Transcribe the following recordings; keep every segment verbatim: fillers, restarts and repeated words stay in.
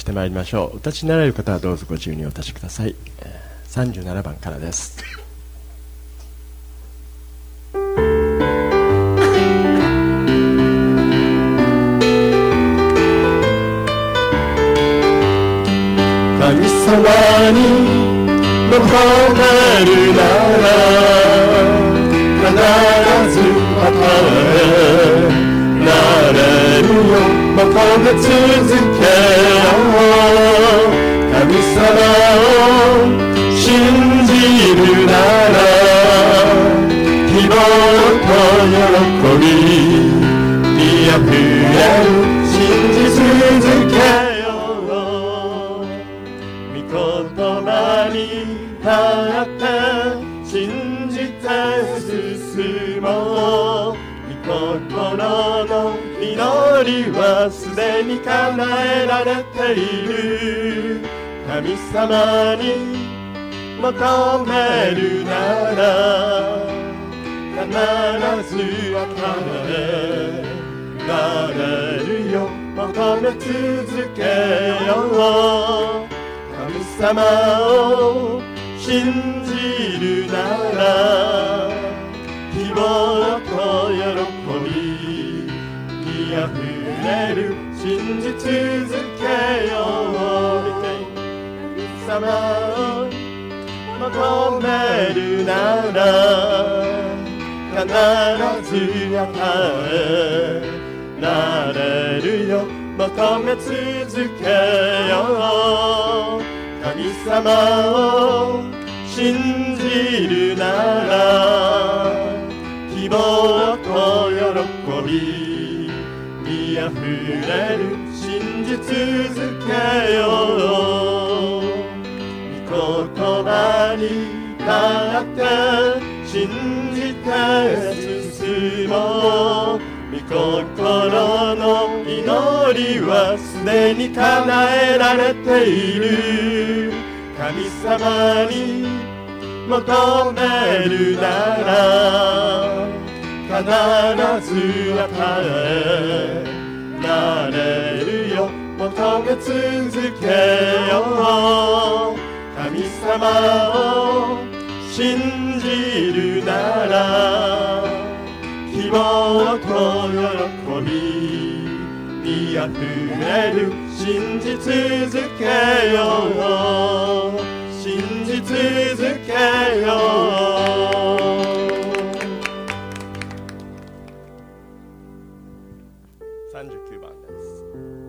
してまいりましょう。お立ちになられる方はどうぞご自由にお立ちください。さんじゅうななばんからです。神様に求めるなら必ず与えられるよ。求め続けよう。神様を信じるなら希望と喜びにあふれる。信じ続けよう。御言葉に立って信じて進もう。御心の祈りはすでに叶えられている。神様に求めるなら必ず与えられるよ。求め続けよう。神様を信じるなら希望と喜びにあふれる。信じ続けよう。神様を求めるなら必ず与えられるよ。求め続けよう。神様を信じるなら希望と喜びにあふれる。信じ続けよう。御言葉に立って信じて進もう。御心の祈りはすでに叶えられている。神様に求めるなら必ず与えられるよ。求め続けよう。神様を信じるなら希望と喜びにあふれる。信じ続けよう。信じ続けよう。さんじゅうきゅうばんです。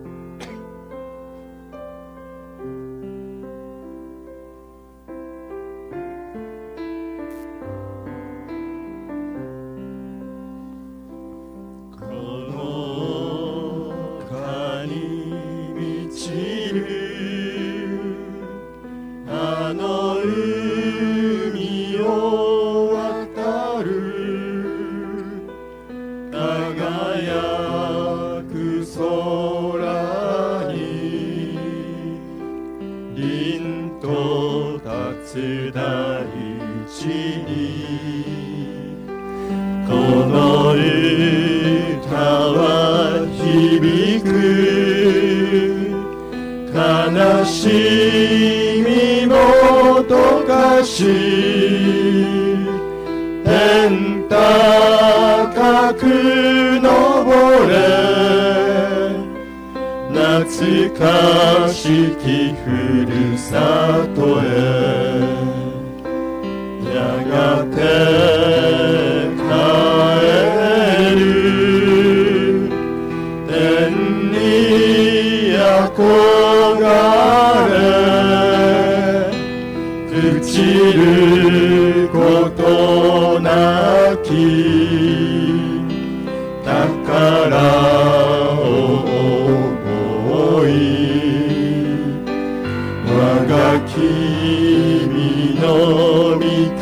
大地にこの歌は響く。悲しみもどかし天高く登れ。懐かしきふるさとへやがて帰る。天に憧れ朽ちることなき宝を思い。我が君の御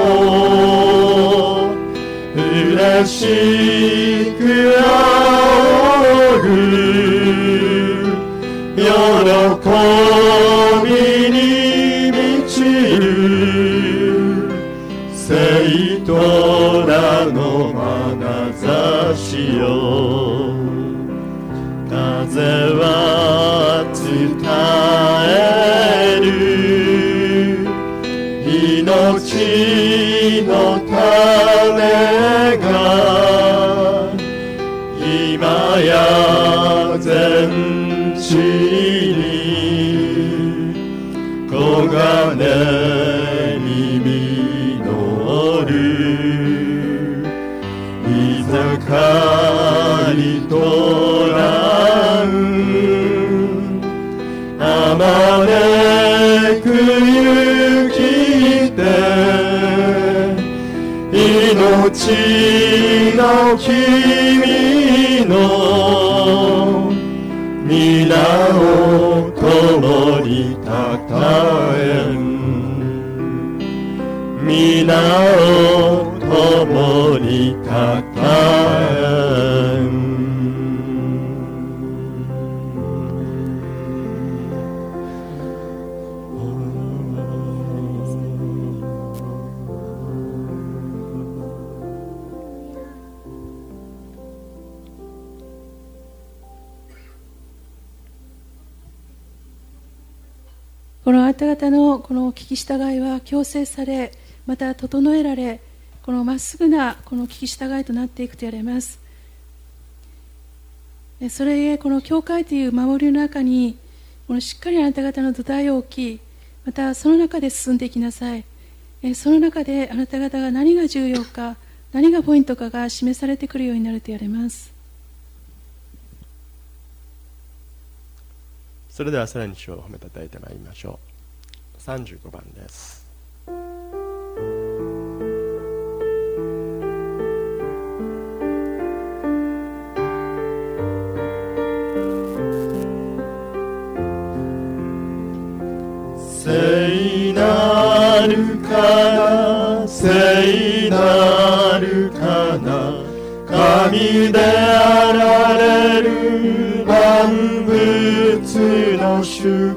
顔嬉しく仰ぐ。喜びに満ちる生徒らの眼差しよ。風は伝える命の種が今や全地に黄金に実るいざ刈り取らんあまねく雪で命の君の皆を共にたたえ皆を共にたたえこのあなた方のこの聞き従いは強制され、また整えられ、このまっすぐなこの聞き従いとなっていくと言われます。それゆえこの教会という守りの中にこのしっかりあなた方の土台を置き、またその中で進んでいきなさい。その中であなた方が何が重要か、何がポイントかが示されてくるようになると言われます。 それではさらに主を褒めたたえてまいりましょう。さんじゅうごばんです。聖なるかな聖なるかな神であられる万物の主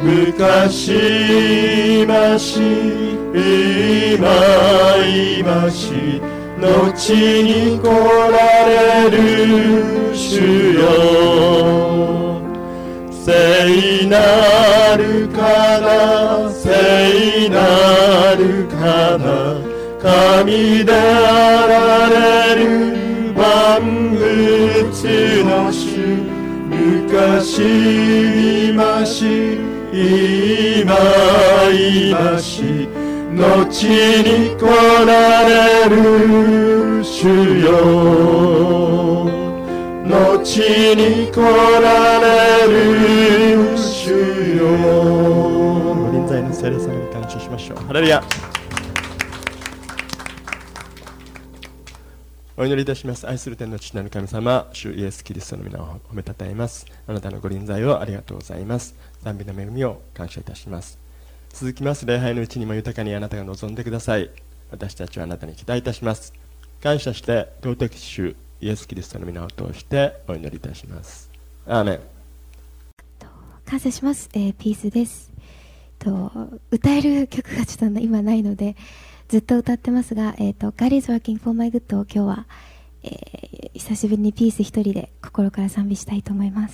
昔まし今今し後に来られる主よ聖なるかな聖なるかな神であられる万物の主昔今し今今し後に来られる主よ後に来られる主よ臨在の聖霊様に感謝しましょう。ハレルヤ。お祈りいたします。愛する天の父なる神様、主イエスキリストの皆を褒めたたえます。あなたのご臨在をありがとうございます。賛美の恵みを感謝いたします。続きます礼拝のうちにも豊かにあなたが望んでください。私たちはあなたに期待いたします。感謝して尊き主イエスキリストの皆を通してお祈りいたします。アーメン。 感謝します、えー、ピースです。と歌える曲がちょっと今ないのでずっと歌ってますが、えー、と God is working for my good を今日は、えー、久しぶりにピース一人で心から賛美したいと思います。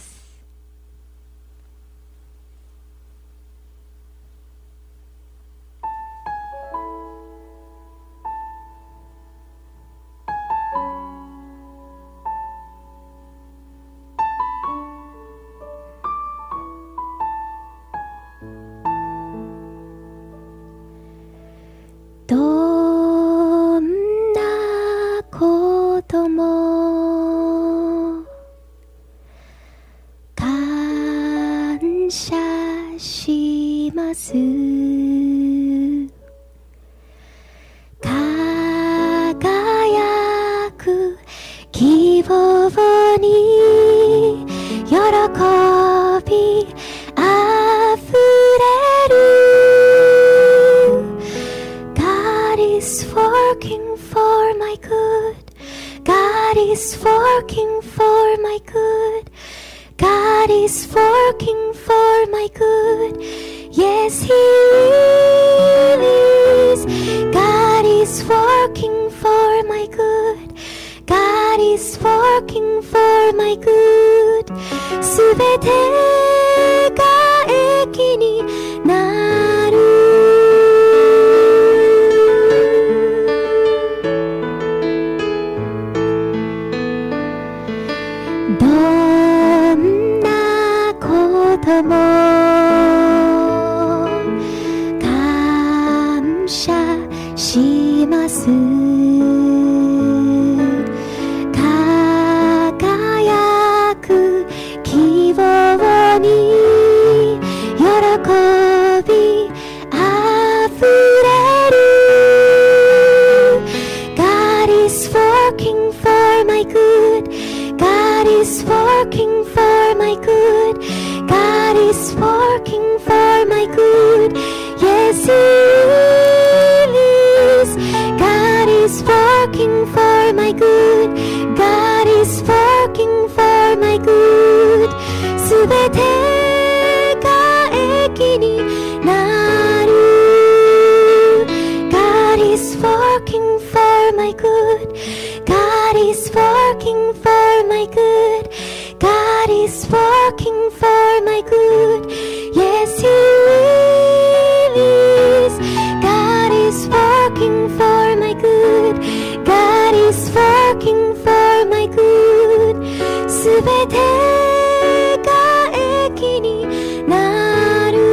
どんなことも感謝します。輝く希望に喜びあふれるis working for my good. God is working for my good. God is working for my good. Yes, He is. God is working for my good. God is working for my good. すべてがも感謝します。輝く希望に喜びあふれる。 God is working for my good. God is working for my good. God is working for my good. Yes, He is. God is working for my good. God is working for my good. すべてが益になる。 God is working for my good. God is working for my good. God is working for my good. Yes, He is. God is working for my good. God is working for my good. すべてが益になる。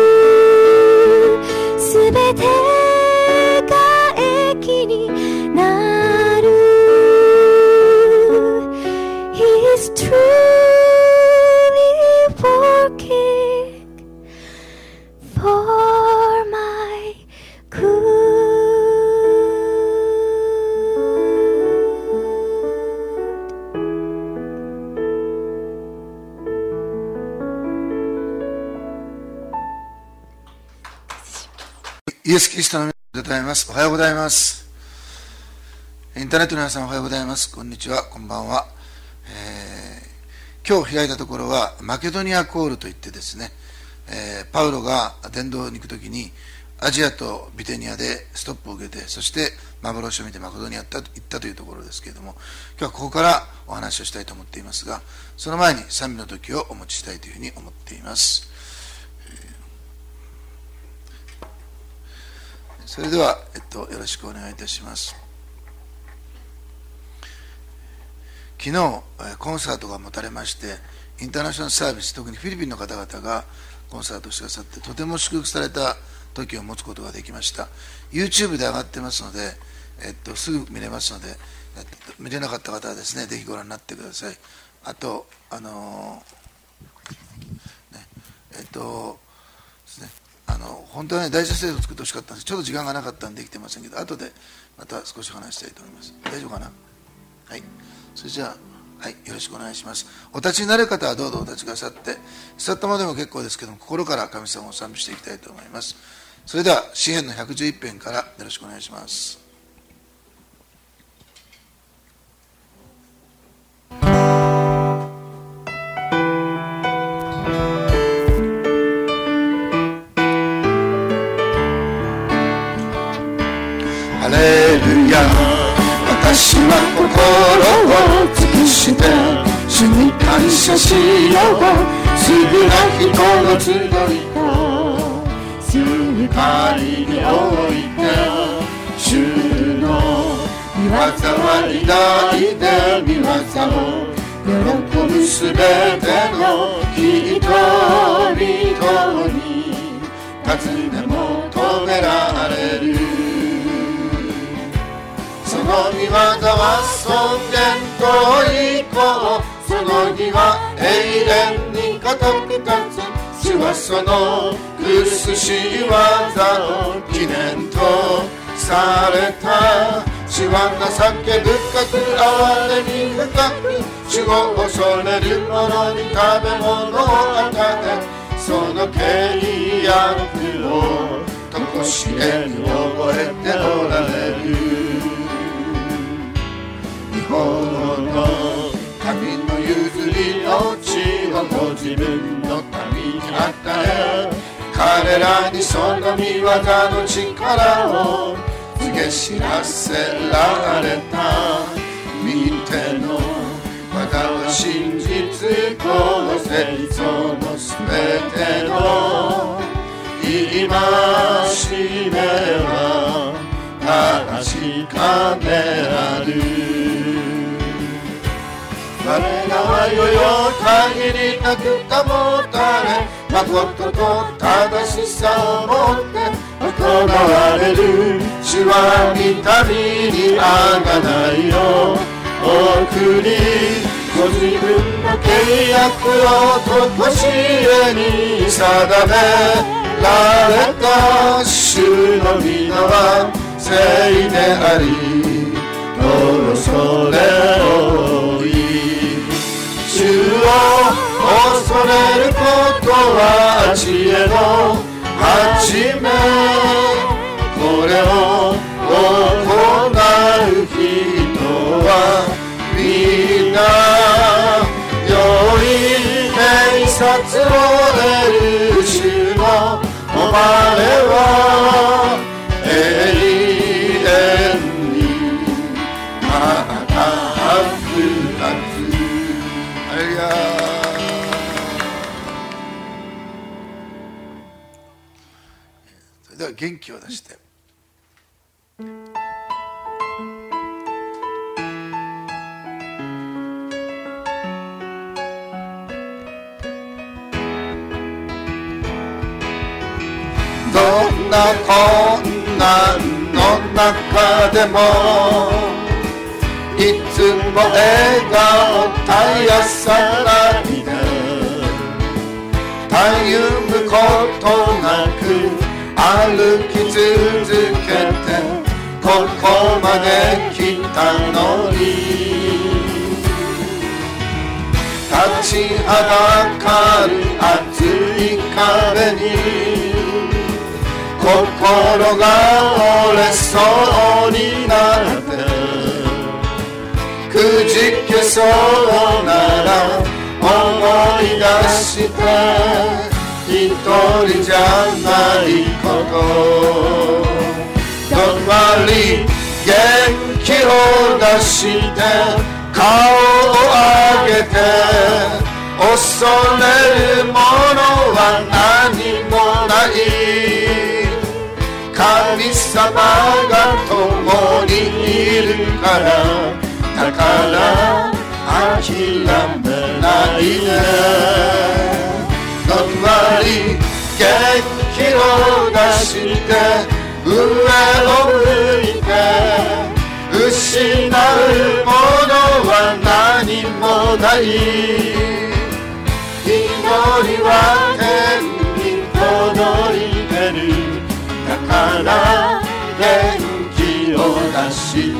すべてが益になる。 He is truly working for my good. イエス・キリストの皆でございます。おはようございます。インターネットの皆さんおはようございます。こんにちは、こんばんは。えー、今日開いたところはマケドニアコールといってですね、えー、パウロが伝道に行くときにアジアとビテニアでストップを受けて、そして幻を見てマケドニアに行ったというところですけれども、今日はここからお話をしたいと思っていますが、その前に賛美の時をお持ちしたいというふうに思っています。それでは、えっと、よろしくお願いいたします。昨日コンサートが持たれまして、インターナショナルサービス、特にフィリピンの方々がコンサートしてくださって、とても祝福された時を持つことができました。 YouTube で上がってますので、えっと、すぐ見れますので、えっと、見れなかった方はですね、ぜひご覧になってください。あとあのーね、えっとですね、あの本当はね、大事な制度を作ってほしかったんです。ちょっと時間がなかったんでできてませんけど、後でまた少し話したいと思います。大丈夫かな。はい、それじゃあ、はい、よろしくお願いします。お立ちになる方はどうぞお立ちくださって、座ったままでも結構ですけども、心から神様を賛美していきたいと思います。それでは詩編のひゃくじゅういち編からよろしくお願いします。 ハレルヤ、私は心を尽くして主に感謝しよう。すぐな人の集いとすぐ仮に置いて、主の御業は偉大で、御業を喜ぶすべての人々に尋ね求められる。その御業は尊厳と栄光、その義は永遠に固く立つ。主はその苦しい技を記念とされた。主は情け深く哀れみ深く、主を恐れる者に食べ物を与え、その契約を常しえに覚えておられる。日本の神の譲りの地をご自分の民に与え、彼らにその御業の力を告げ知らせられた。見ての技は真実、公正、そのすべての戒めは確かである。我らは世よ限りなく保たれ、 誠と正しさをもって行われる。主は御民にあがないを送り、ご自分の契約をとこしえに定められた。主の皆は聖であり、恐れ多い。主を恐れることは知恵の始め。これを行う人はみんな良い名察を得る。主の誉れは永遠に高く立つ。ハレルヤ。それでは元気を出してどんな困難の中でもいつも笑顔絶やさないで、たゆむことなく歩き続けてここまで来たのに、立ちはだかる熱い壁に心が折れそうになってくじけそうなら思い出して一人じゃないこと。Don't worry 元気を出して顔を上げて、恐れるものは何もない。神様が共にいるから、だから諦めないで。Don't worry 元気を出して上を向いて、失うものは何もない。祈りは天に届いてる。だから元気を出して、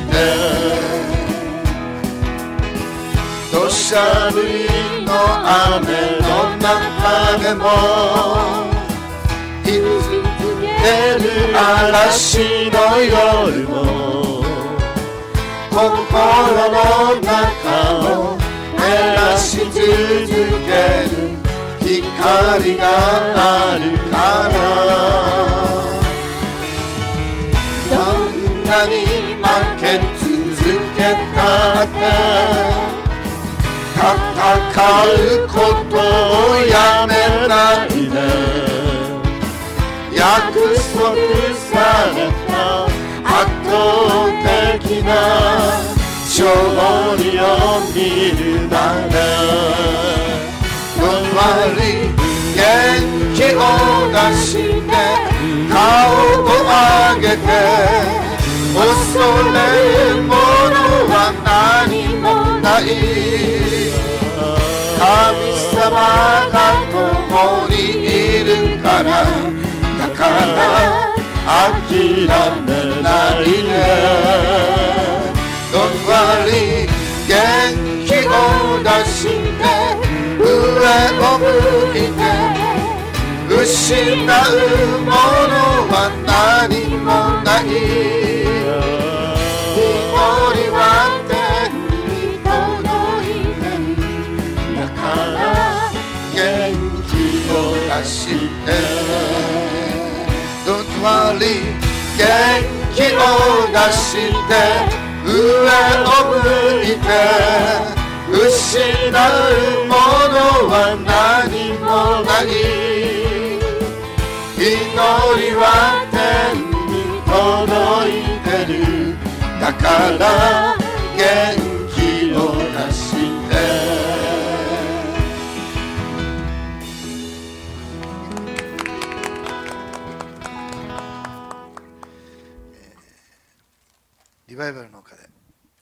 土砂降りの雨の中でもいつ出る嵐の夜も心の中を照らし続ける光があるから。どんなに負け続けたって戦うことをやめないで。約束された圧倒的な勝利を見るなら、Don't worry 元気を出して顔を上げて、恐れるものは何もない。神様が共にいるから、だから諦めないで。Don't worry 元気を出して上を向いて、失うものは何もない。祈りは天に届いてる。だから元気を出して、Don't worry 元気を出して上を向いて、失うものは何もない。祈りは天に届いてる。だから元気を出して、 リバイバルの丘で。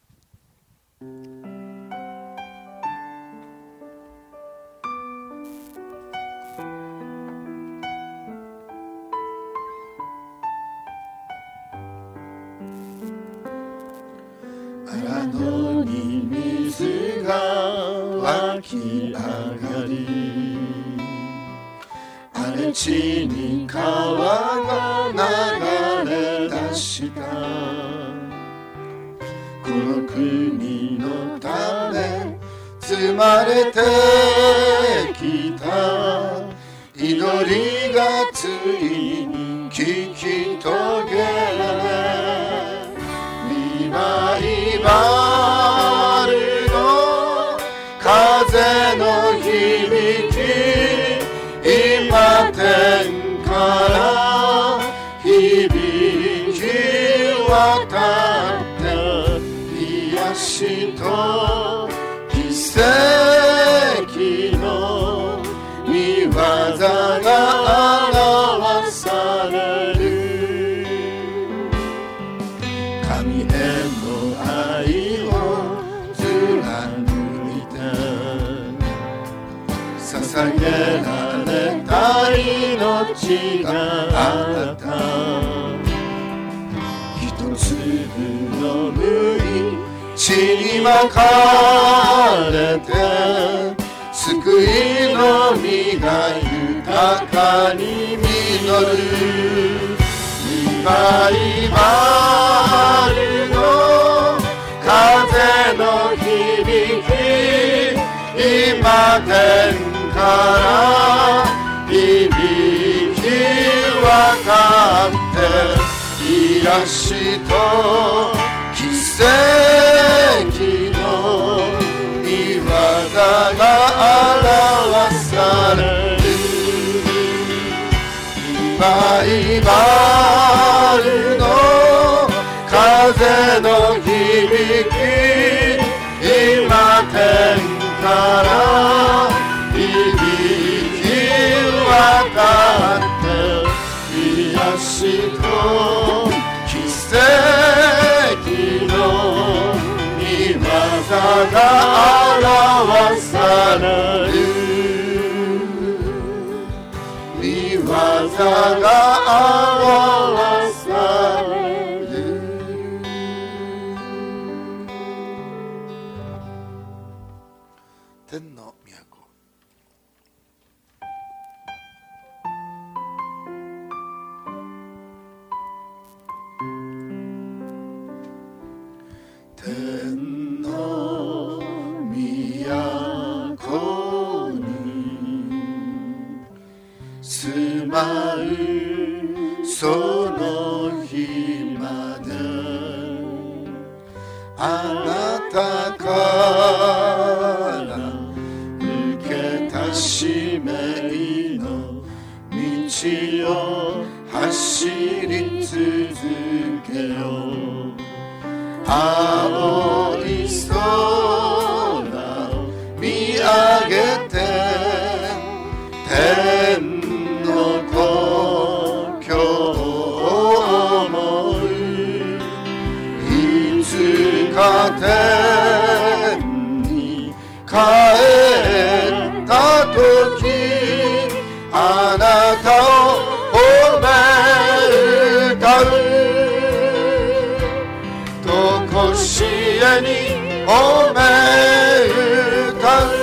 荒野に水が湧き上がり、荒れ地に川が流れ出した。この国のため積まれてきた祈りがついに聞き遂げられ、リバイバルの風の響き、今天から響き渡って癒しと奇跡の御業が表される。神への愛を貫いて捧げられた命があった。一粒の麦地にまかれて、救いの実が豊かに実る。リバイバルの風の響き、今天から響き渡って癒しと奇跡の御業が表される。リバイバルの風の響き、今天から響き渡って癒しと奇跡の御業が表される。御業が表される。 天の都。 天の都に住まうその日まで、あなたから受けた使命の道を走り続けよう。青い空を見上げて、天の故郷を思う。いつか天に帰った時、あなたを褒め歌う。とこしえに褒め歌う。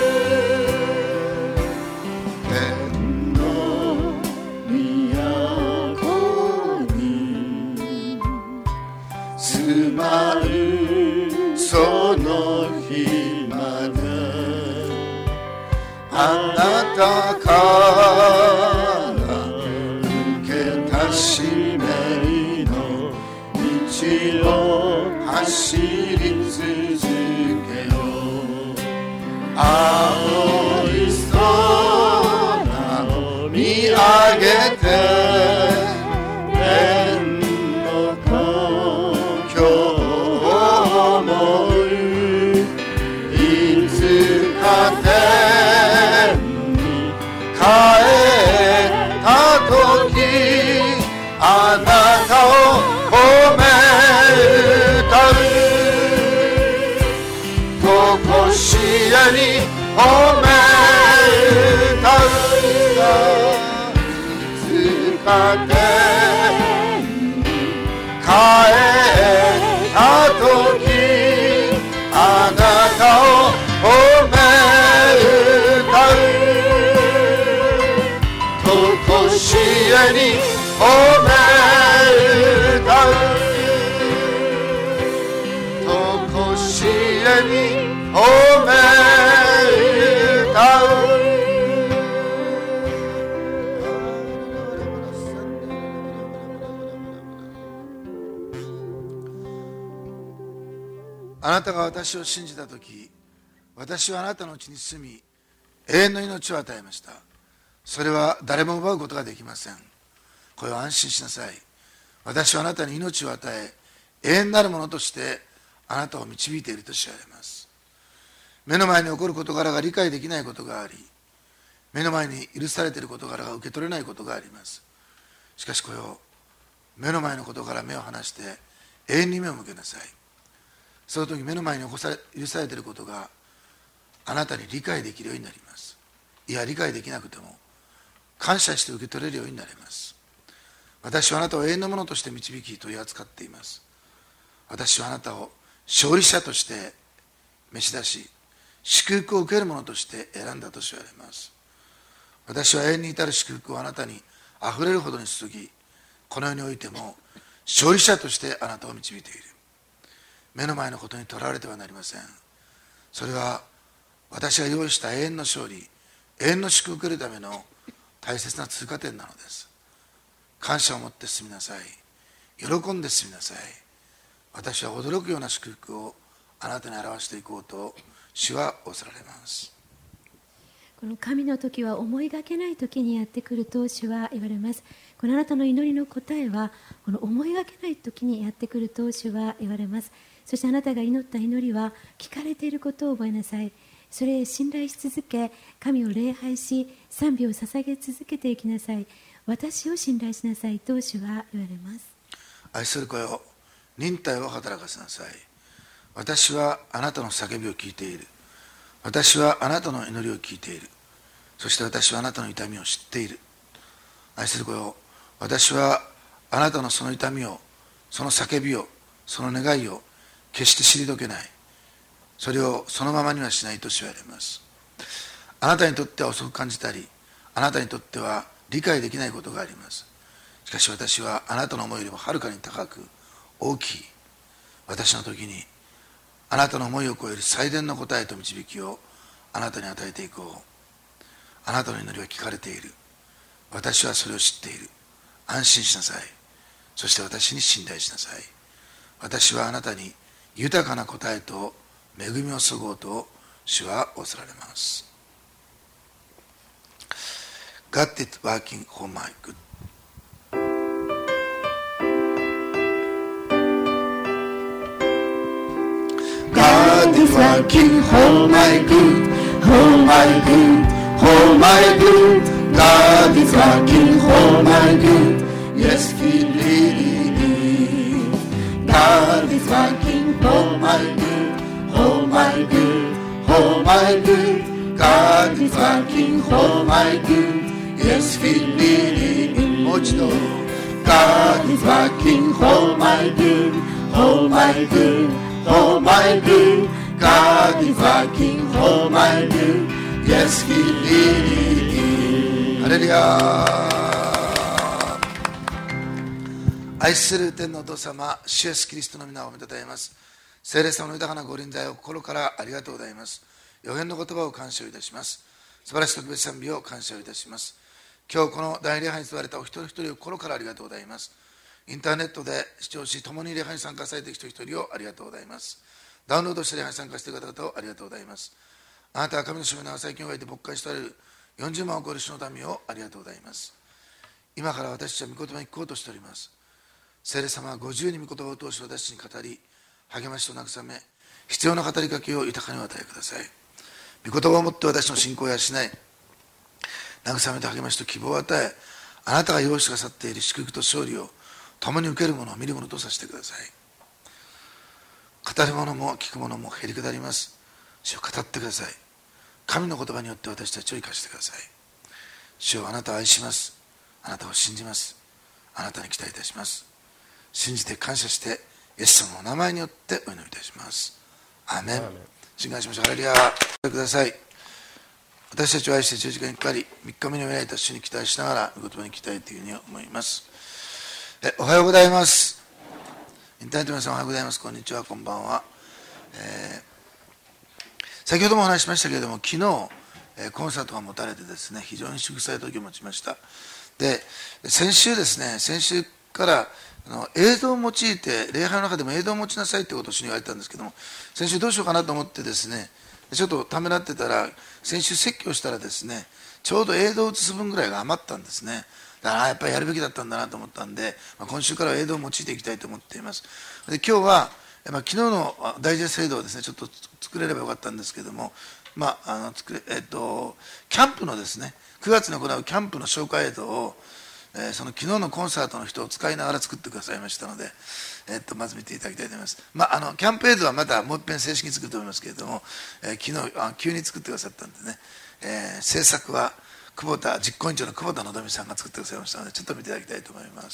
天の都に住まうその日まで、あなたから受けた使命の道を走り続けよう。青い空を見上げて、天の故郷を思う。いつか天に帰った時、あなたを褒め歌う。 て帰った時あなたを褒め歌うとこしえに褒め歌うとこしえに褒め歌うあなたが私を信じたとき、私はあなたのうちに住み、永遠の命を与えました。それは誰も奪うことができません。これを安心しなさい。私はあなたに命を与え、永遠なるものとしてあなたを導いていると知られます。目の前に起こる事柄が理解できないことがあり、目の前に許されている事柄が受け取れないことがあります。しかしこれを目の前のことから目を離して永遠に目を向けなさい。その時目の前に起こされ許されていることがあなたに理解できるようになります。いや理解できなくても感謝して受け取れるようになります。私はあなたを永遠のものとして導き取り扱っています。私はあなたを勝利者として召し出し、祝福を受けるものとして選んだと知られます。私は永遠に至る祝福をあなたにあふれるほどに注ぎ、この世においても勝利者としてあなたを導いている。目の前のことにとらわれてはなりません。それは私が用意した永遠の勝利、永遠の祝福を受けるための大切な通過点なのです。感謝を持って進みなさい。喜んで進みなさい。私は驚くような祝福をあなたに表していこうと主は仰せられます。 この神の時は思いがけない時にやってくると主は言われます。このあなたの祈りの答えはこの思いがけない時にやってくると主は言われます。そしてあなたが祈った祈りは聞かれていることを覚えなさい。それへ信頼し続け、神を礼拝し賛美を捧げ続けていきなさい。私を信頼しなさいと主は言われます。 愛する子よ、忍耐を働かせなさい。私はあなたの叫びを聞いている。私はあなたの祈りを聞いている。そして私はあなたの痛みを知っている。愛する子よ、私はあなたのその痛みを、その叫びを、その願いを決して退けない。それをそのままにはしないと知られます。あなたにとっては遅く感じたり、あなたにとっては理解できないことがあります。しかし私はあなたの思いよりもはるかに高く大きい私の時にあなたの思いを超える最善の答えと導きをあなたに与えていこう。あなたの祈りは聞かれている。私はそれを知っている。安心しなさい。そして私に信頼しなさい。私はあなたに豊かな答えと恵みを注ごうと主は仰せられます。 God is working for my good. God is working for my good, for my good, for my good. God is working for my good. Yes, He really is. God is working for my good, for my good, for my good. God is working for my good. Yes, He really is. もう一度。God is working for my good, for my good.For my good, God is working for my good. Yes, He really is. ハレルヤ。愛する天のお父様、主イエスキリストの皆をおめでとうございます。聖霊様の豊かなご臨在を心からありがとうございます。予言の言葉を感謝いたします。素晴らしい特別賛美を感謝いたします。今日この大礼拝に座れたお一人一人を心からありがとうございます。インターネットで視聴し、共に礼拝に参加されている人一人をありがとうございます。ダウンロードして礼拝に参加している方々をありがとうございます。あなたは神の主の最近を終えて牧会しておられるよんじゅうまんを超える主の民をありがとうございます。今から私たちは御言葉に聞こうとしております。聖霊様はご自由に御言葉を通して私に語り、励ましと慰め、必要な語りかけを豊かにお与えください。御言葉をもって私の信仰を養い、慰めと励ましと希望を与え、あなたが用意してくださっている祝福と勝利を共に受けるものを見るものとさせてください。語るものも聞くものもへりくだります。主を語ってください。神の言葉によって私たちを生かしてください。主をあなたを愛します。 あなたを信じます。あなたに期待いたします。信じて感謝してイエス様のお名前によってお祈りいたします。アーメン。信願しましょう。ハレルヤ。ください。私たちを愛して十字架にかかり、みっかめに見られた主に期待しながら御言葉に期待というふうに思います。えおはようございます。インターネットの皆さんおはようございます。こんにちは、こんばんは。えー、先ほどもお話ししましたけれども、昨日、えー、コンサートが持たれてですね、非常に祝福された時を持ちました。で、先週ですね、先週からあの映像を用いて、礼拝の中でも映像を持ちなさいということを主に言われたんですけども、先週どうしようかなと思ってですね、ちょっとためらってたら、先週説教したらですね、ちょうど映像を映す分ぐらいが余ったんですね。だからやっぱりやるべきだったんだなと思ったんで、まあ、今週からは映像を用いていきたいと思っています。で今日は、まあ、昨日のダイジェスト映像をですね、ちょっと作れればよかったんですけども、まああの作れえっと、キャンプのですね、くがつに行うキャンプの紹介映像を、えー、その昨日のコンサートの人を使いながら作ってくださいましたので、えっと、まず見ていただきたいと思います。まあ、あのキャンプ映像はまたもう一遍正式に作ると思いますけれども、えー、昨日あ急に作ってくださったんでね、えー、制作は久保田実行委員長の久保田のどみさんが作ってくださいましたので、ちょっと見ていただきたいと思います。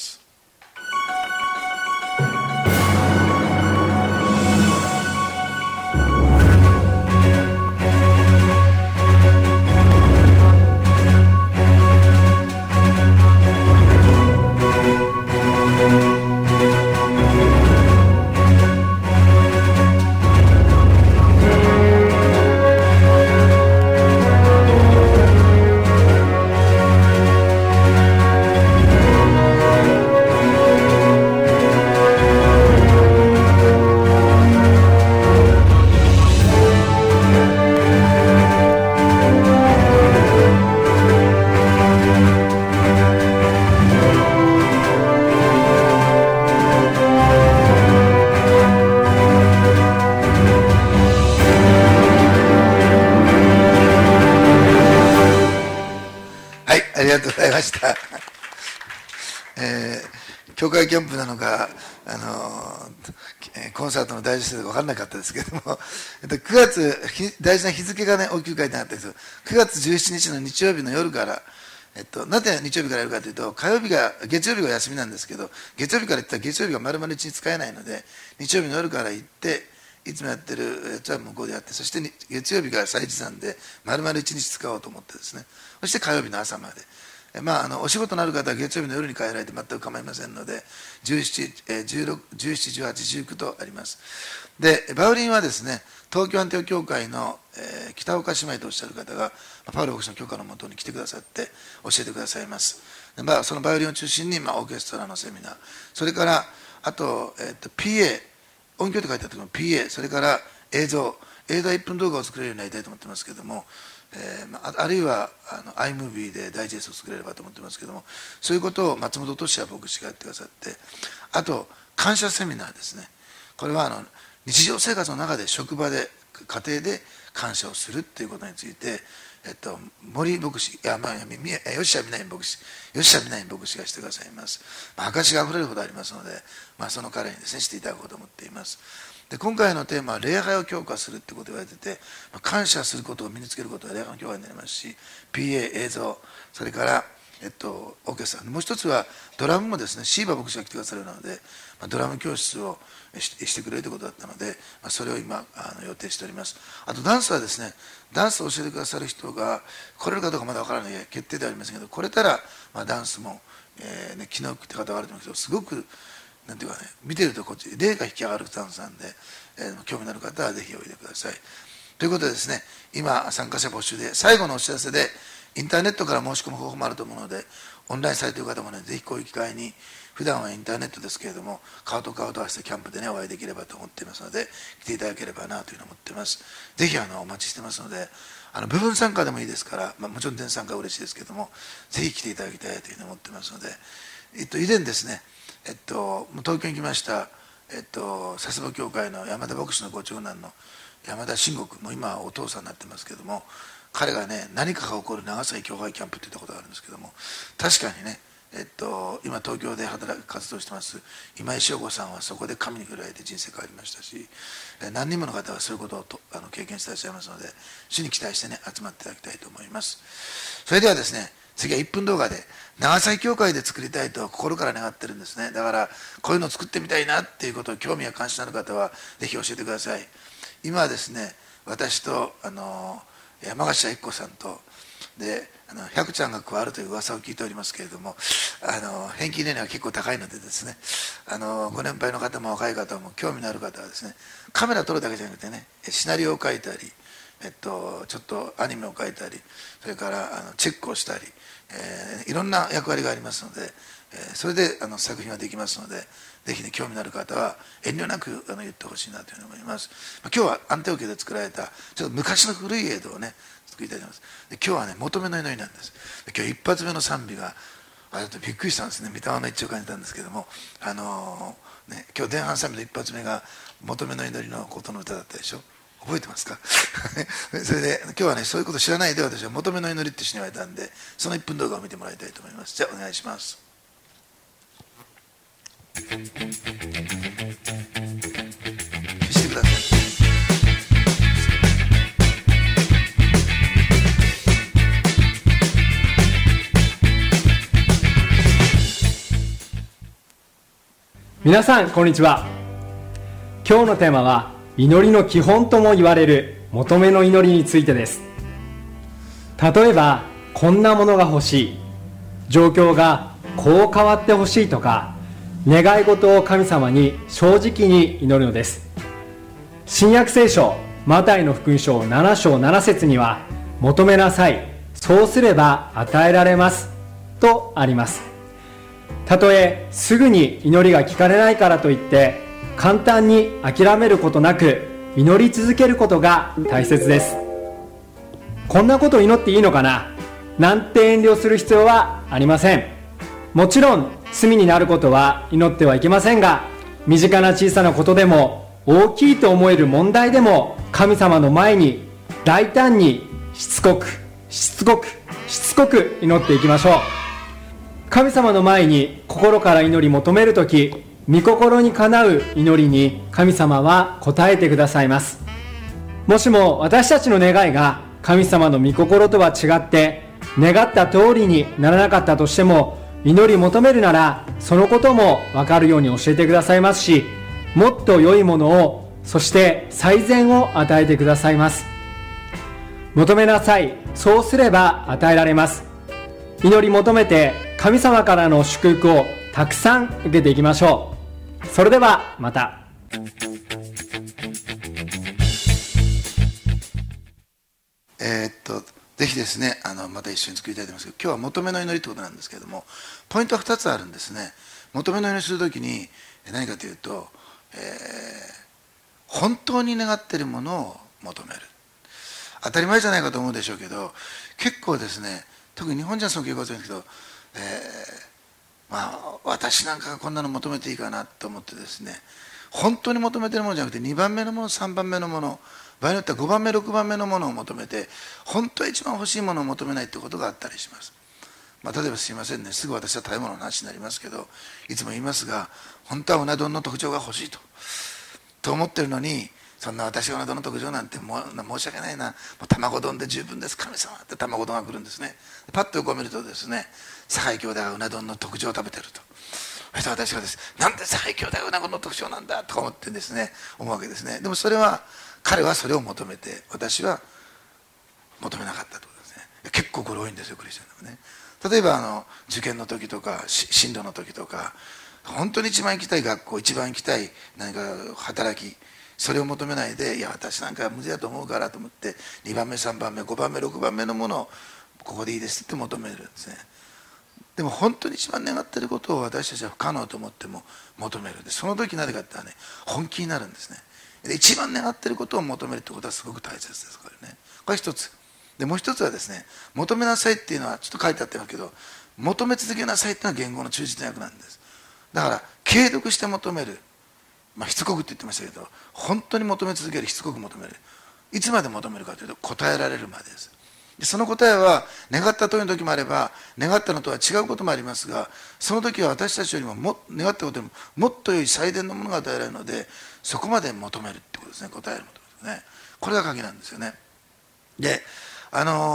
ありがとうございました。えー、教会キャンプなのか、あのコンサートの大事さが分からなかったですけれども、えっと、くがつ、大事な日付がね、大きく書いてあったんですけど、くがつじゅうしちにちの日曜日の夜から、えっと、なぜ日曜日からやるかというと、火曜日が、月曜日が休みなんですけど、月曜日から行ったら月曜日が丸々いちにち使えないので、日曜日の夜から行って、いつもやってるやつは向こうでやって、そして月曜日が祭日なんで、丸々いちにち使おうと思ってですね、そして火曜日の朝まで。まあ、あのお仕事のある方は月曜日の夜に帰られて全く構いませんので、じゅうなな、じゅうろく、じゅうしち、じゅうはち、じゅうきゅうとあります。で、バウリンはですね、東京アンテオ教会の、えー、北岡姉妹とおっしゃる方が、パウロ牧師の許可のもとに来てくださって教えてくださいます。で、まあ、そのバウリンを中心に、まあ、オーケストラのセミナー、それから、あと、えー、と ピーエー、音響と書いてあったけど ピーエー、それから映像、映像いっぷん動画を作れるようになりたいと思ってますけども、えー、あ, あるいはあの iMovie でダイジェストを作れればと思ってますけども、そういうことを松本俊也牧師がやってくださって、あと感謝セミナーですね。これはあの日常生活の中で、職場で、家庭で感謝をするっていうことについて、えっと、森牧師、いや、まあ、吉谷美奈牧師、吉谷美奈牧師がしてくださいます。まあ、証があふれるほどありますので、まあ、その彼にですね、していただこうと思っています。で、今回のテーマは礼拝を強化するってことを言われてて、感謝することを身につけることが礼拝の強化になりますし、ピーエー 映像、それから、えっと、オーケストラ、もう一つはドラムもですね、シーバ牧師が来てくださるので、まあ、ドラム教室をし, してくれるということだったので、まあ、それを今あの予定しております。あとダンスはですね、ダンスを教えてくださる人が来れるかどうかまだ分からない決定ではありませんけど、来れたら、まあ、ダンスも、えーね、昨日って方があると思うんですけど、すごくなんていうかね、見てるとこっち霊が引き上がるダンスなんで、えー、興味のある方はぜひおいでください。ということでですね、今参加者募集で最後のお知らせで、インターネットから申し込む方法もあると思うので、オンラインされている方もね、ぜひこういう機会に、普段はインターネットですけれども、顔と顔と合わせてキャンプでね、お会いできればと思っていますので、来ていただければなというふうに思っています。ぜひあのお待ちしてますので、あの部分参加でもいいですから、まあ、もちろん全参加は嬉しいですけども、ぜひ来ていただきたいというふうに思ってますので、えっと、以前ですね、えっと、東京に来ました、えっと、佐世保教会の山田牧師のご長男の山田真吾君も今はお父さんになってますけども、彼がね、何かが起こる長崎教会キャンプって言ったことがあるんですけども、確かにね、えっと、今東京で働く活動してます今井翔吾さんはそこで神に触れられて人生変わりましたし、何人もの方はそういうことをとあの経験していらっしゃいますので、主に期待してね、集まっていただきたいと思います。それではですね、 次はいっぷん動画で長崎教会で作りたいと心から願ってるんですね。だからこういうのを作ってみたいなっていうことを興味や関心のある方はぜひ教えてください。今はですね、私とあの山頭一子さんとであの百ちゃんが加わるという噂を聞いておりますけれども、あの返金年齢は結構高いのでですね、あのご年配の方も若い方も興味のある方はですね、カメラ撮るだけじゃなくてね、シナリオを書いたり、えっと、ちょっとアニメを書いたり、それからあのチェックをしたり、えー、いろんな役割がありますので、えー、それであの作品ができますので、ぜひね興味のある方は遠慮なくあの言ってほしいなというふうに思います。今日はアンテオ家で作られたちょっと昔の古い映像をね作りたいと思います。で今日はね求めの祈りなんです。で今日一発目の賛美があれとびっくりしたんですね。御霊の一致を感じたんですけども、あのーね、今日前半賛美の一発目が求めの祈りのことの歌だったでしょ。覚えてますかそれで今日はねそういうこと知らないで私は求めの祈りって一緒に言われたんで、そのいっぷん動画を見てもらいたいと思います。じゃあお願いします。消してください。 皆さんこんにちは。今日のテーマは祈りの基本とも言われる求めの祈りについてです。例えばこんなものが欲しい、状況がこう変わってほしいとか、願い事を神様に正直に祈るのです。新約聖書マタイの福音書なな章なな節には、求めなさい、そうすれば与えられますとあります。たとえすぐに祈りが聞かれないからといって簡単に諦めることなく祈り続けることが大切です。こんなことを祈っていいのかななんて遠慮する必要はありません。もちろん罪になることは祈ってはいけませんが、身近な小さなことでも大きいと思える問題でも神様の前に大胆にしつこくしつこくしつこく祈っていきましょう。神様の前に心から祈り求めるとき、御心にかなう祈りに神様は応えてくださいます。もしも私たちの願いが神様の御心とは違って願った通りにならなかったとしても、祈り求めるならそのことも分かるように教えてくださいますし、もっと良いものを、そして最善を与えてくださいます。求めなさい、そうすれば与えられます。祈り求めて神様からの祝福をたくさん受けていきましょう。それではまた。 えー、っとぜひですねあのまた一緒に作りたいと思いますけど、今日は求めの祈りということなんですけれども、ポイントはふたつあるんですね。求めの祈りするときに何かというと、えー、本当に願っているものを求める。当たり前じゃないかと思うでしょうけど、結構ですね、特に日本人はその傾向が強いんですけど、えー、まあ私なんかがこんなの求めていいかなと思ってですね、本当に求めているものじゃなくてにばんめのもの、さんばんめのもの、場合によってはごばんめ、ろくばんめのものを求めて、本当は一番欲しいものを求めないということがあったりします。まあ、例えばすいませんね、すぐ私は食べ物の話になりますけど、いつも言いますが、本当はうな丼の特徴が欲しいとと思ってるのに、そんな私がうな丼の特徴なんてもう申し訳ないな、もう卵丼で十分です神様って卵丼が来るんですね。パッと横を見るとですね、酒井兄弟がうな丼の特徴を食べてると。そして私がです、なんで酒井兄弟がうな丼の特徴なんだとか思ってですね、思うわけですね。でもそれは彼はそれを求めて、私は求めなかったということですね。結構これ多いんですよ、クリスチャンでもね。例えばあの受験の時とか進路の時とか、本当に一番行きたい学校、一番行きたい何か働き、それを求めないで、いや私なんか無理だと思うからと思ってにばんめ、さんばんめ、ごばんめ、ろくばんめのものをここでいいですって求めるんですね。でも本当に一番願っていることを私たちは不可能と思っても求めるんで、その時何かってはね、本気になるんですね。で一番願っていることを求めるってことはすごく大切です。これね、これ一つで、もう一つはですね、求めなさいっていうのはちょっと書いてあったんだけど、求め続けなさいっていうのは言語の忠実な訳なんです。だから継続して求める、まあ、しつこくって言ってましたけど、本当に求め続ける、しつこく求める。いつまで求めるかというと、答えられるまでです。でその答えは願った通りの時もあれば、願ったのとは違うこともありますが、その時は私たちよりもも願ったことよりももっと良い最善のものが与えられるので、そこまで求めるってことですね。答えることですね。これが鍵なんですよね。であの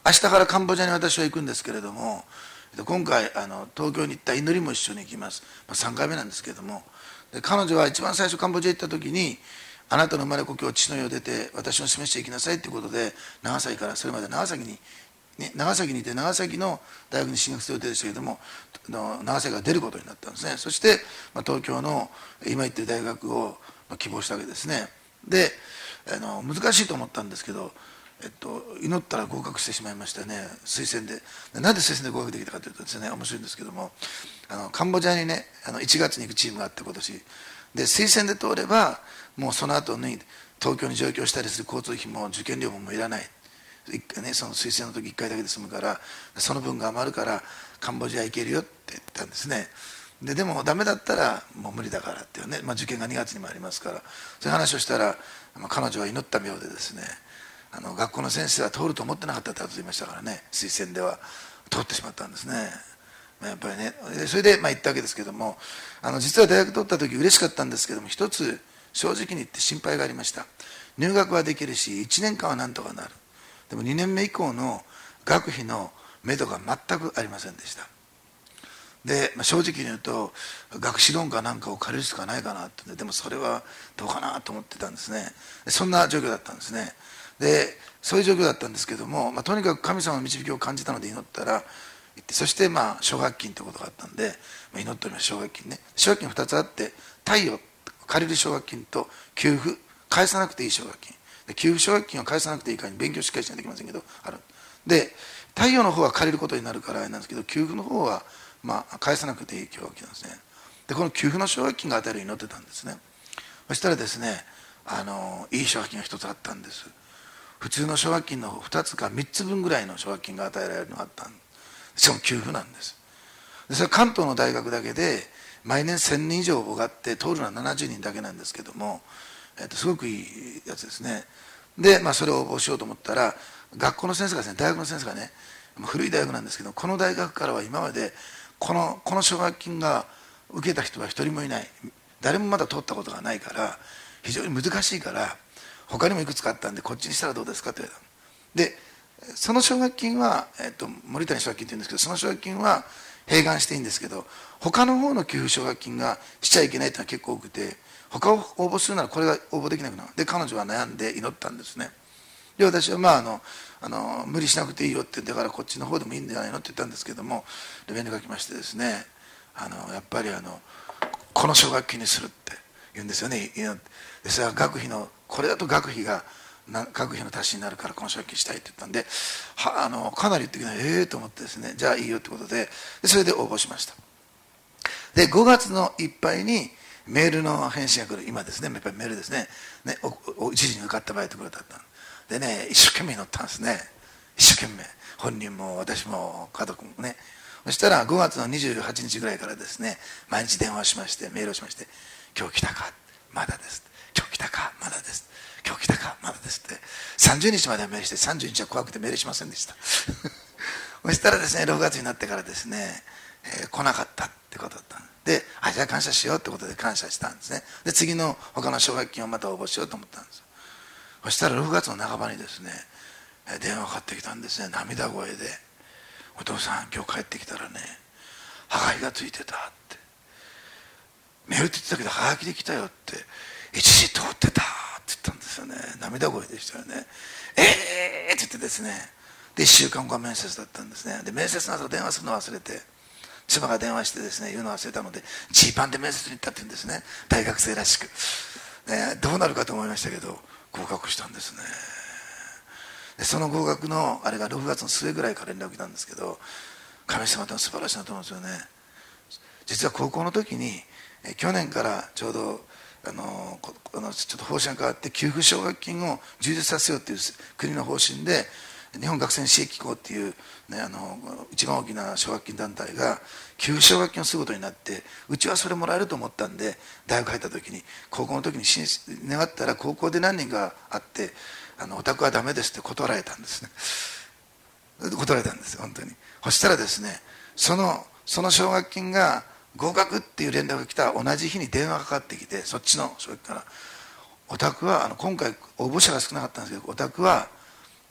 明日からカンボジアに私は行くんですけれども、今回あの東京に行った祈りも一緒に行きます、まあ、さんかいめなんですけれども、で彼女は一番最初カンボジア行った時に、あなたの生まれ故郷父の世を出て私の示していきなさいということで、長崎からそれまで長崎に、ね、長崎にいて長崎の大学に進学する予定でしたけれども、長崎から出ることになったんですね。そして、まあ、東京の今行ってる大学を希望したわけですね。であの難しいと思ったんですけど、えっと、祈ったら合格してしまいましたね、推薦で。なんで推薦で合格できたかというとですね、面白いんですけども、あのカンボジアにね、あのいちがつに行くチームがあって今年で、推薦で通ればもうその後に東京に上京したりする交通費も受験料ももういらない、一回ね、その推薦の時いっかいだけで済むから、その分が余るからカンボジア行けるよって言ったんですね。ででもダメだったらもう無理だからっていうね、まあ、受験がにがつにもありますから、そういう話をしたら、まあ、彼女は祈った妙でですね、あの学校の先生は通ると思ってなかったって言いましたからね、推薦では通ってしまったんですね。やっぱりね、それでまあ行ったわけですけども、あの実は大学取った時嬉しかったんですけども、一つ正直に言って心配がありました。入学はできるしいちねんかんはなんとかなる、でもにねんめ以降の学費の目処が全くありませんでした。で、まあ、正直に言うと学資ローンかなんかを借りるしかないかなって、でもそれはどうかなと思ってたんですね。そんな状況だったんですね。でそういう状況だったんですけども、まあ、とにかく神様の導きを感じたので祈ったら、そしてまあ奨学金ということがあったんで、まあ、祈っております。奨学金ね、奨学金ふたつあって、貸与借りる奨学金と給付返さなくていい奨学金で、給付奨学金は返さなくていいから勉強しっかりしないといけませんけどある。で貸与の方は借りることになるからあれなんですけど、給付の方はまあ返さなくていい奨学金なんですね。でこの給付の奨学金が与えるように祈ってたんですね。そしたらですね、あのいい奨学金がひとつあったんです。普通の奨学金のふたつかみっつぶんぐらいの奨学金が与えられるのがあったんです。しかも給付なんです。でそれは関東の大学だけで毎年せんにん以上応募があって、通るのはななじゅうにんだけなんですけども、えっと、すごくいいやつですね。で、まあ、それを応募しようと思ったら、学校の先生がですね、大学の先生がね、古い大学なんですけど、この大学からは今までこのこの奨学金が受けた人は一人もいない、誰もまだ通ったことがないから非常に難しいから、他にもいくつかあったんでこっちにしたらどうですかって言われた。でその奨学金は、えっと、森谷奨学金って言うんですけど、その奨学金は併願していいんですけど、他の方の給付奨学金がしちゃいけないっていうのは結構多くて、他を応募するならこれが応募できなくなる。で彼女は悩んで祈ったんですね。で私はまああのあの無理しなくていいよって、だからこっちの方でもいいんじゃないのって言ったんですけども、連絡が来ましてですね、あのやっぱりあのこの奨学金にするって言うんですよね。でそれは学費のこれだと学費が学費の足しになるからこの奨学金したいって言ったんで、はあのかなり言ってきない、ええー、と思ってですね、じゃあいいよってことで、でそれで応募しました。でごがつのいっぱいにメールの返信が来る。今ですね、やっぱりメールですね、ねおお一時に受かった場合ところだったでね、一生懸命乗ったんですね。一生懸命、本人も私も家族もね。そしたらごがつのにじゅうはちにちぐらいからですね、毎日電話しまして、メールをしまして、今日来たか、まだです。今日来たか、まだです。今日来たか、まだですって、さんじゅうにちまではメールして、さんじゅうにちは怖くてメールしませんでした。そしたらですね、ろくがつになってからですね、えー、来なかったってことだったんで、あ、じゃあ感謝しようってことで感謝したんですね。で次の他の奨学金をまた応募しようと思ったんです。そしたらろくがつの半ばにですね、電話かかってきたんですね、涙声で、お父さん今日帰ってきたらね、はがきがついてたって、メールって言ってたけどはがきで来たよって、一時通ってたって言ったんですよね。涙声でしたよね。ええーって言ってですね、でいっしゅうかんごは面接だったんですね。で面接の後電話するの忘れて、妻が電話してですね言うの忘れたので、ジーパンで面接に行ったって言うんですね、大学生らしく、ね、どうなるかと思いましたけど合格したんですね。でその合格のあれがろくがつの末ぐらいから連絡来たんですけど、神様ってのは素晴らしいなと思うんですよね。実は高校の時にえ去年からちょうどあのあのちょっと方針が変わって、給付奨学金を充実させようっていう国の方針で、日本学生支援機構っていう、ね、あの一番大きな奨学金団体が給付奨学金をすることになって、うちはそれもらえると思ったんで、大学入った時に高校の時に願ったら高校で何人かあって、あのお宅はダメですって断られたんですね。断られたんですよ本当に。そしたらですね、そのその奨学金が合格っていう連絡が来た同じ日に電話がかかってきて、そっちの奨学金から、お宅はあの今回応募者が少なかったんですけど、お宅は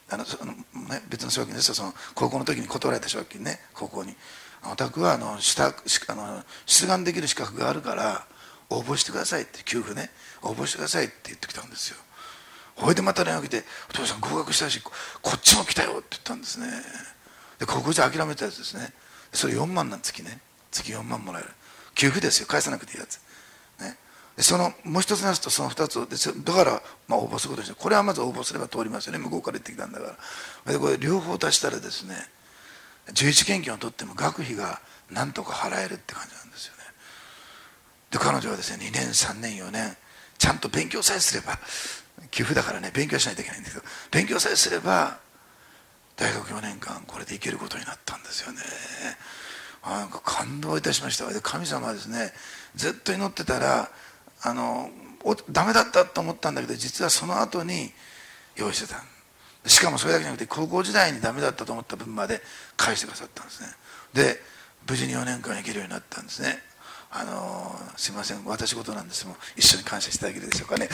あのその、ね、別の奨学金ですよ。その高校の時に断られた奨学金ね、高校にお宅はあの下あの出願できる資格があるから応募してくださいって、給付ね、応募してくださいって言ってきたんですよ。ほいでまた連絡来て、お父さん合格したし こ, こっちも来たよって言ったんですね。で高校じゃ諦めたやつですね。それよんまんなん月ね、月よんまんもらえる給付ですよ、返さなくていいやつ、ね、でそのもう一つのやつとその二つをでだから、まあ、応募することにして、これはまず応募すれば通りますよね、向こうから言ってきたんだから。でこれ両方足したらですね、じゅういち献金を取っても学費がなんとか払えるって感じなんですよね。で彼女はですねにねんさんねんよねんちゃんと勉強さえすれば、寄付だからね勉強しないといけないんですけど、勉強さえすれば大学よねんかんこれでいけることになったんですよね。なんか感動いたしました。で神様はですね、ずっと祈ってたらあのダメだったと思ったんだけど、実はその後に用意してた。しかもそれだけじゃなくて、高校時代にダメだったと思った分まで返してくださったんですね。で無事によねんかん行けるようになったんですね。あのすいません、私事なんですも一緒に感謝していただけるでしょうかね。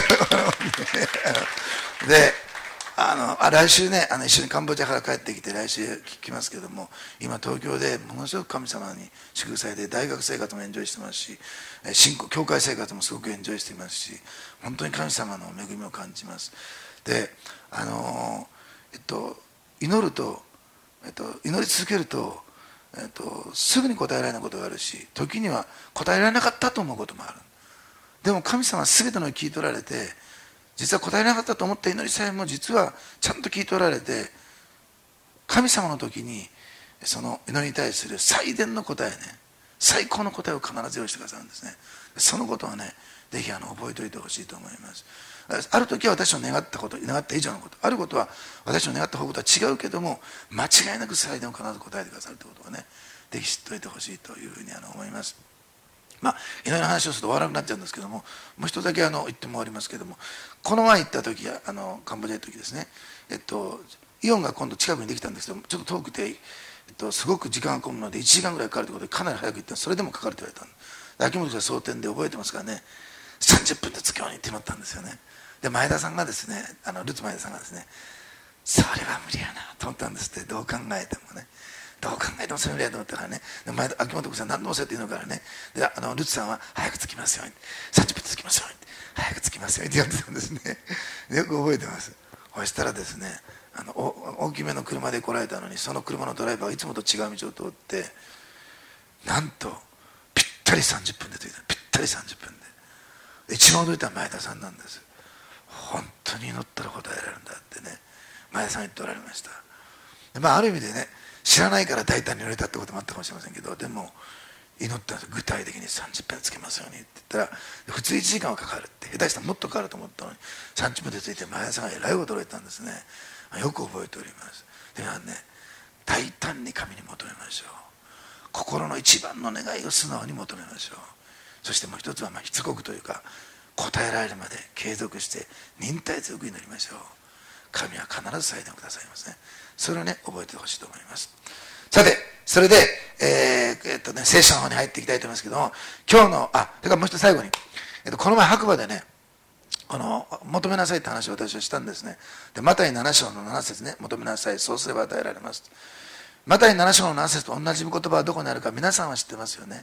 であのあ来週ね、あの一緒にカンボジアから帰ってきて来週聞きますけども、今東京でものすごく神様に祝福されて、大学生活もエンジョイしてますし、信仰教会生活もすごくエンジョイしていますし、本当に神様の恵みを感じます。であの、えっと、祈ると、えっと、祈り続けると、えっと、すぐに答えられないことがあるし、時には答えられなかったと思うこともある。でも神様は全てのを聞い取られて、実は答えなかったと思った祈りさえも実はちゃんと聞い取られて、神様の時にその祈りに対する最善の答えね、最高の答えを必ず用意してくださるんですね。そのことはね、ぜひあの覚えておいてほしいと思います。ある時は私の願ったこと、願った以上のこと、あることは私の願った方とは違うけども、間違いなく最善を必ず答えてくださるということをね、ぜひ知っておいてほしいというふうにあの思います。まあ、祈りの話をすると終わらなくなっちゃうんですけども、もう一つだけあの言っても終わりますけども、この前行った時あのカンボジア行った時ですね、えっと、イオンが今度近くにできたんですけど、ちょっと遠くて、えっと、すごく時間が込むのでいちじかんぐらいかかるということで、かなり早く行った。それでもかかると言われたんで、秋元が蒼天で覚えてますからね、さんじゅっぷんで着くようにって祈ったんですよね。で前田さんがですね、あのルツ前田さんがですね、それは無理やなと思ったんですって。どう考えてもね、どう考えてもそれ無理やと思ったからね、で前田秋元さん何度もそうやって言うのからね、であのルツさんは早く着きますように、さんじゅっぷんで着きますように、早く着きますようにって言ってたんですね。よく覚えてます。そしたらですね、あの大きめの車で来られたのに、その車のドライバーがいつもと違う道を通って、なんとぴったりさんじゅっぷんで着いた。ぴったりさんじゅっぷんで一番驚いたのは前田さんなんです。本当に祈ったら答えられるんだってね、前田さん言っておられました。で、まあ、ある意味でね、知らないから大胆に祈れたってこともあったかもしれませんけど、でも祈ったんです。具体的にさんじゅっぷんで着けますようにって言ったら、普通いちじかんはかかるって、下手したらもっとかかると思ったのにさんじゅっぷんで着いて、前田さんがえらい驚いたんですね。よく覚えております。ではね、大胆に神に求めましょう。心の一番の願いを素直に求めましょう。そしてもう一つはまあしつこくというか、答えられるまで継続して忍耐強く祈りましょう。神は必ず祭壇をくださいますね。それをね覚えてほしいと思います。さてそれで、えーえーっとね、聖書の方に入っていきたいと思いますけども、今日のあそれからもう一つ最後に、えー、とこの前白馬でね、この求めなさいって話を私はしたんですね。でマタイなな章のなな節ね、求めなさい、そうすれば与えられます。マタイなな章のなな節と同じ言葉はどこにあるか皆さんは知ってますよね。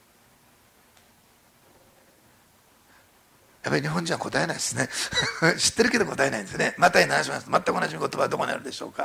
やっぱり日本人は答えないですね。知ってるけど答えないんですね。マタイなな章の全く同じ言葉はどこにあるでしょうか。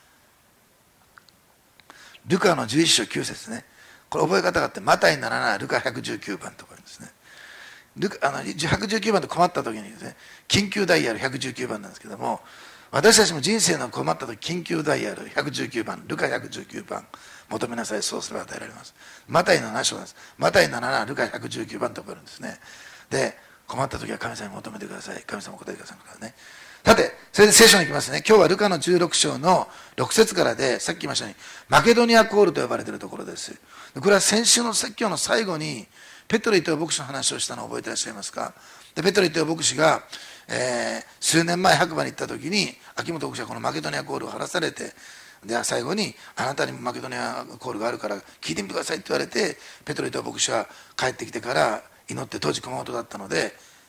ルカのじゅういっ章きゅう節ね。これ覚え方があって、マタイななな、ルカひゃくじゅうきゅうばんところですね。ルカあのひゃくじゅうきゅうばんで困った時にですね、緊急ダイヤルひゃくじゅうきゅうばんなんですけども、私たちも人生の困った時、緊急ダイヤルひゃくじゅうきゅうばん、ルカひゃくじゅうきゅうばん、求めなさい、そうすれば与えられます。マタイのなな章です。マタイななな、ルカひゃくじゅうきゅうばんと覚えるんですね。で困った時は神様に求めてください。神様お答えくださいからね。さてそれで聖書に行きますね。今日はルカのじゅうろく章のろく節からで、さっき言いましたようにマケドニアコールと呼ばれているところです。これは先週の説教の最後にペトロイという牧師の話をしたのを覚えていらっしゃいますか。でペトロイという牧師が、えー、数年前白馬に行った時に秋元牧師はこのマケドニアコールを話されて、で最後にあなたにもマケドニアコールがあるから聞いてみてくださいって言われて、ペトロイという牧師は帰ってきてから祈って、当時熊本だったので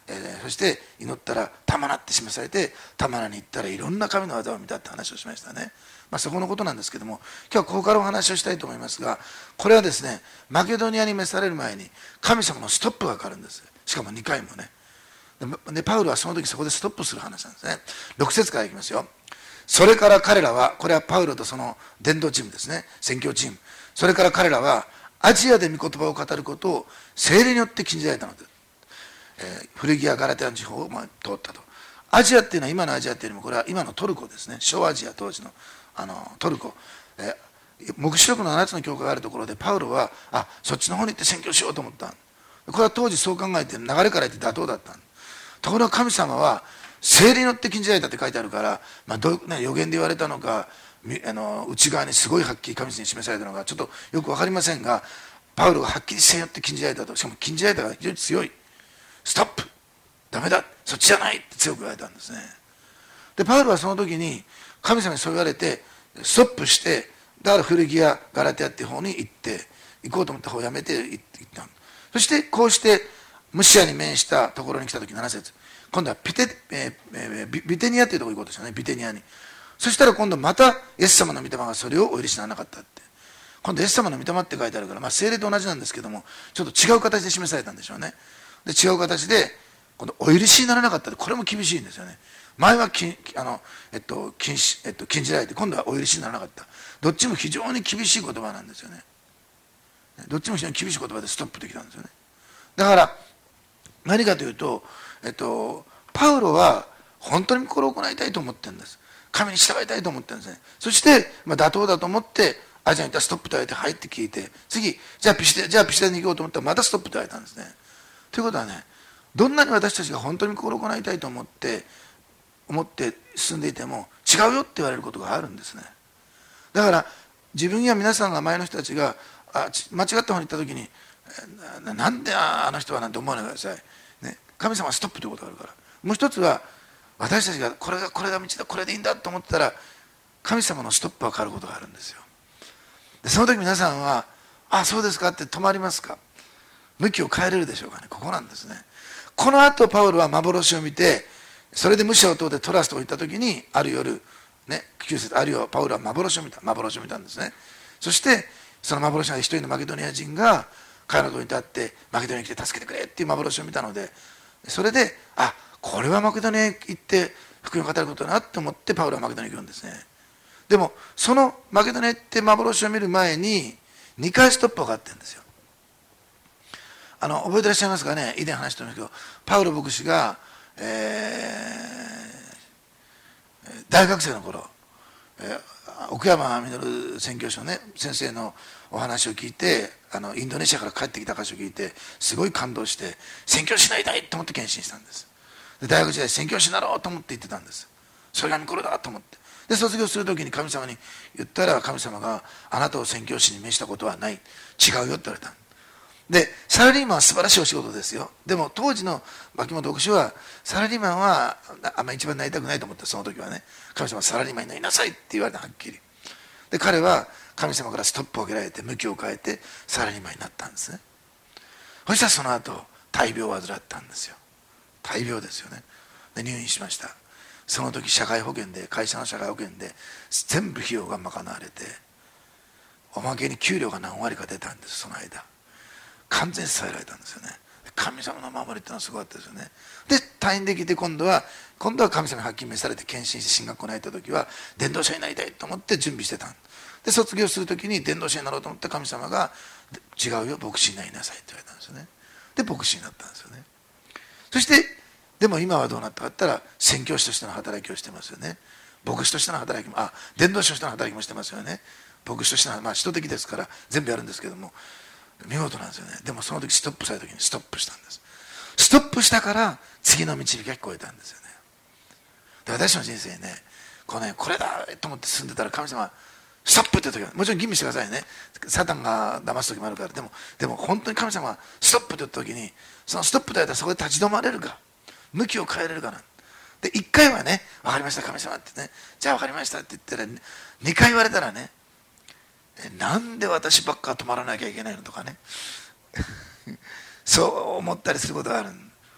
えー、そして祈ったらタマナって示されて、タマナに行ったらいろんな神の技を見たって話をしましたね。まあ、そこのことなんですけども、今日はここからお話をしたいと思いますが、これはですね、マケドニアに召される前に神様のストップがかかるんです。しかもにかいもね。でパウロはその時そこでストップする話なんですね。ろく節からいきますよ。それから彼らは、これはパウロとその伝道チームですね、宣教チーム。それから彼らはアジアで御言葉を語ることを聖霊によって禁じられたので、えー、フリギア・ガラテアの地方を、まあ、通ったと。アジアっていうのは今のアジアっていうよりも、これは今のトルコですね。小アジア当時のあのトルコ、えー、黙示録のななつの教会があるところでパウロはあそっちの方に行って宣教しようと思った。これは当時そう考えて流れから言って妥当だった。ところが神様は聖霊によって禁じられたって書いてあるから、まあどういうね、予言で言われたのか、あの内側にすごいはっきり神様に示されたのかちょっとよく分かりませんが、パウロがはっきり聖霊によって禁じられたと。しかも禁じられたが非常に強い。ストップ、ダメだ、そっちじゃないって強く言われたんですね。でパウロはその時に神様にそう言われてストップして、だからフルギア・ガラテアっていう方に行って行こうと思った方をやめて行った。そしてこうしてムシアに面したところに来た時なな節、今度はピテ、えー、ビ, ビテニアっていうところに行こうとしたね。ビテニアに。そしたら今度またイエス様の御霊がそれをお許しならなかったって。今度イエス様の御霊って書いてあるから、まあ、聖霊と同じなんですけども、ちょっと違う形で示されたんでしょうね。で違う形で今度お許しにならなかったって、これも厳しいんですよね。前は禁あの、えっと 禁止えっと、禁じられて、今度はお許しにならなかった。どっちも非常に厳しい言葉なんですよね。どっちも非常に厳しい言葉でストップできたんですよね。だから何かというと、えっと、パウロは本当に心を行いたいと思ってるんです。神に従いたいと思ってるんですね。そして、まあ、妥当だと思ってアジアに行ったらストップと言われて入って聞いて、次じゃあピシテじゃあピシテに行こうと思ったらまたストップと言われたんですね。ということはね、どんなに私たちが本当に心を行いたいと思って思って進んでいても違うよって言われることがあるんですね。だから自分や皆さんが前の人たちがあ間違った方に行った時になんであの人はなんて思わないでください、ね、神様はストップということがあるから。もう一つは私たちがこれがこれが道だ、これでいいんだと思ったら神様のストップがかかることがあるんですよ。でその時皆さんはあそうですかって止まりますか、向きを変えれるでしょうかね。ここなんですね。この後パウロは幻を見て、それでムシャを通ってトラスと行った時にある夜ね、きゅう節、あるいはパウロは幻を見た幻を見たんですね。そしてその幻の一人のマケドニア人が彼のところに立ってマケドニアに来て助けてくれっていう幻を見たので、それであこれはマケドニアに行って福音を語ることだなって思ってパウロはマケドニアに行くんですね。でもそのマケドニアに行って幻を見る前ににかいストップがかかってるんですよ。あの覚えてらっしゃいますかね。以前話してるんですけど、パウロ牧師が、えー、大学生の頃、えー、奥山実宣教師のね先生のお話を聞いて、あのインドネシアから帰ってきた話を聞いてすごい感動して宣教師になりたいと思って献身したんです。で大学時代宣教師になろうと思って言ってたんです。それが御心だと思って、で卒業する時に神様に言ったら、神様があなたを宣教師に召したことはない、違うよって言われた。でサラリーマンは素晴らしいお仕事ですよ。でも当時の牧本牧師はサラリーマンはあんまり一番なりたくないと思って、その時はね神様はサラリーマンになりなさいって言われた、はっきり。で彼は神様からストップを受けられて向きを変えてサラリーマンになったんですね。そしたらその後大病を患ったんですよ。大病ですよね。で入院しました。その時社会保険で、会社の社会保険で全部費用が賄われて、おまけに給料が何割か出たんです。その間完全に支えられたんですよね。神様の守りってのはすごかったですよね。で退院できて、今度は今度は神様にはっきり召されて献身して進学校に入った時は伝道者になりたいと思って準備してた。で卒業する時に伝道者になろうと思って、神様が違うよ牧師になりなさいって言われたんですよね。で牧師になったんですよね。そしてでも今はどうなったかって言ったら、宣教師としての働きをしてますよね。牧師としての働きも、あ伝道師としての働きもしてますよね。牧師としての、まあ人的ですから全部やるんですけども、見事なんですよね。でもその時ストップされた時にストップしたんです。ストップしたから次の導きが聞こえたんですよね。で私の人生ね、こうねこれだと思って進んでたら、神様ストップって時はもちろん吟味してくださいね。サタンが騙す時もあるから。でもでも本当に神様がストップって言った時に、そのストップと言ったらそこで立ち止まれるか、向きを変えれるかな。でいっかいはね分かりました神様ってね、じゃあ分かりましたって言ったら、ね、にかい言われたらね、なんで私ばっか止まらなきゃいけないのとかねそう思ったりすることがある。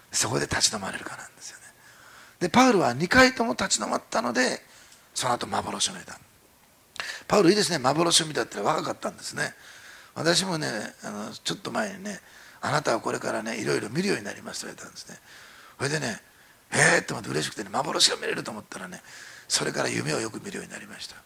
そこで立ち止まれるかなんですよね。でパウルはにかいとも立ち止まったので、その後幻を見た。パウルいいですね、幻を見たって若かったんですね。私もね、あのちょっと前にね、あなたはこれからねいろいろ見るようになりますと言われたんですね。それでね、えーって思って嬉しくてね、幻が見れると思ったらね、それから夢をよく見るようになりました。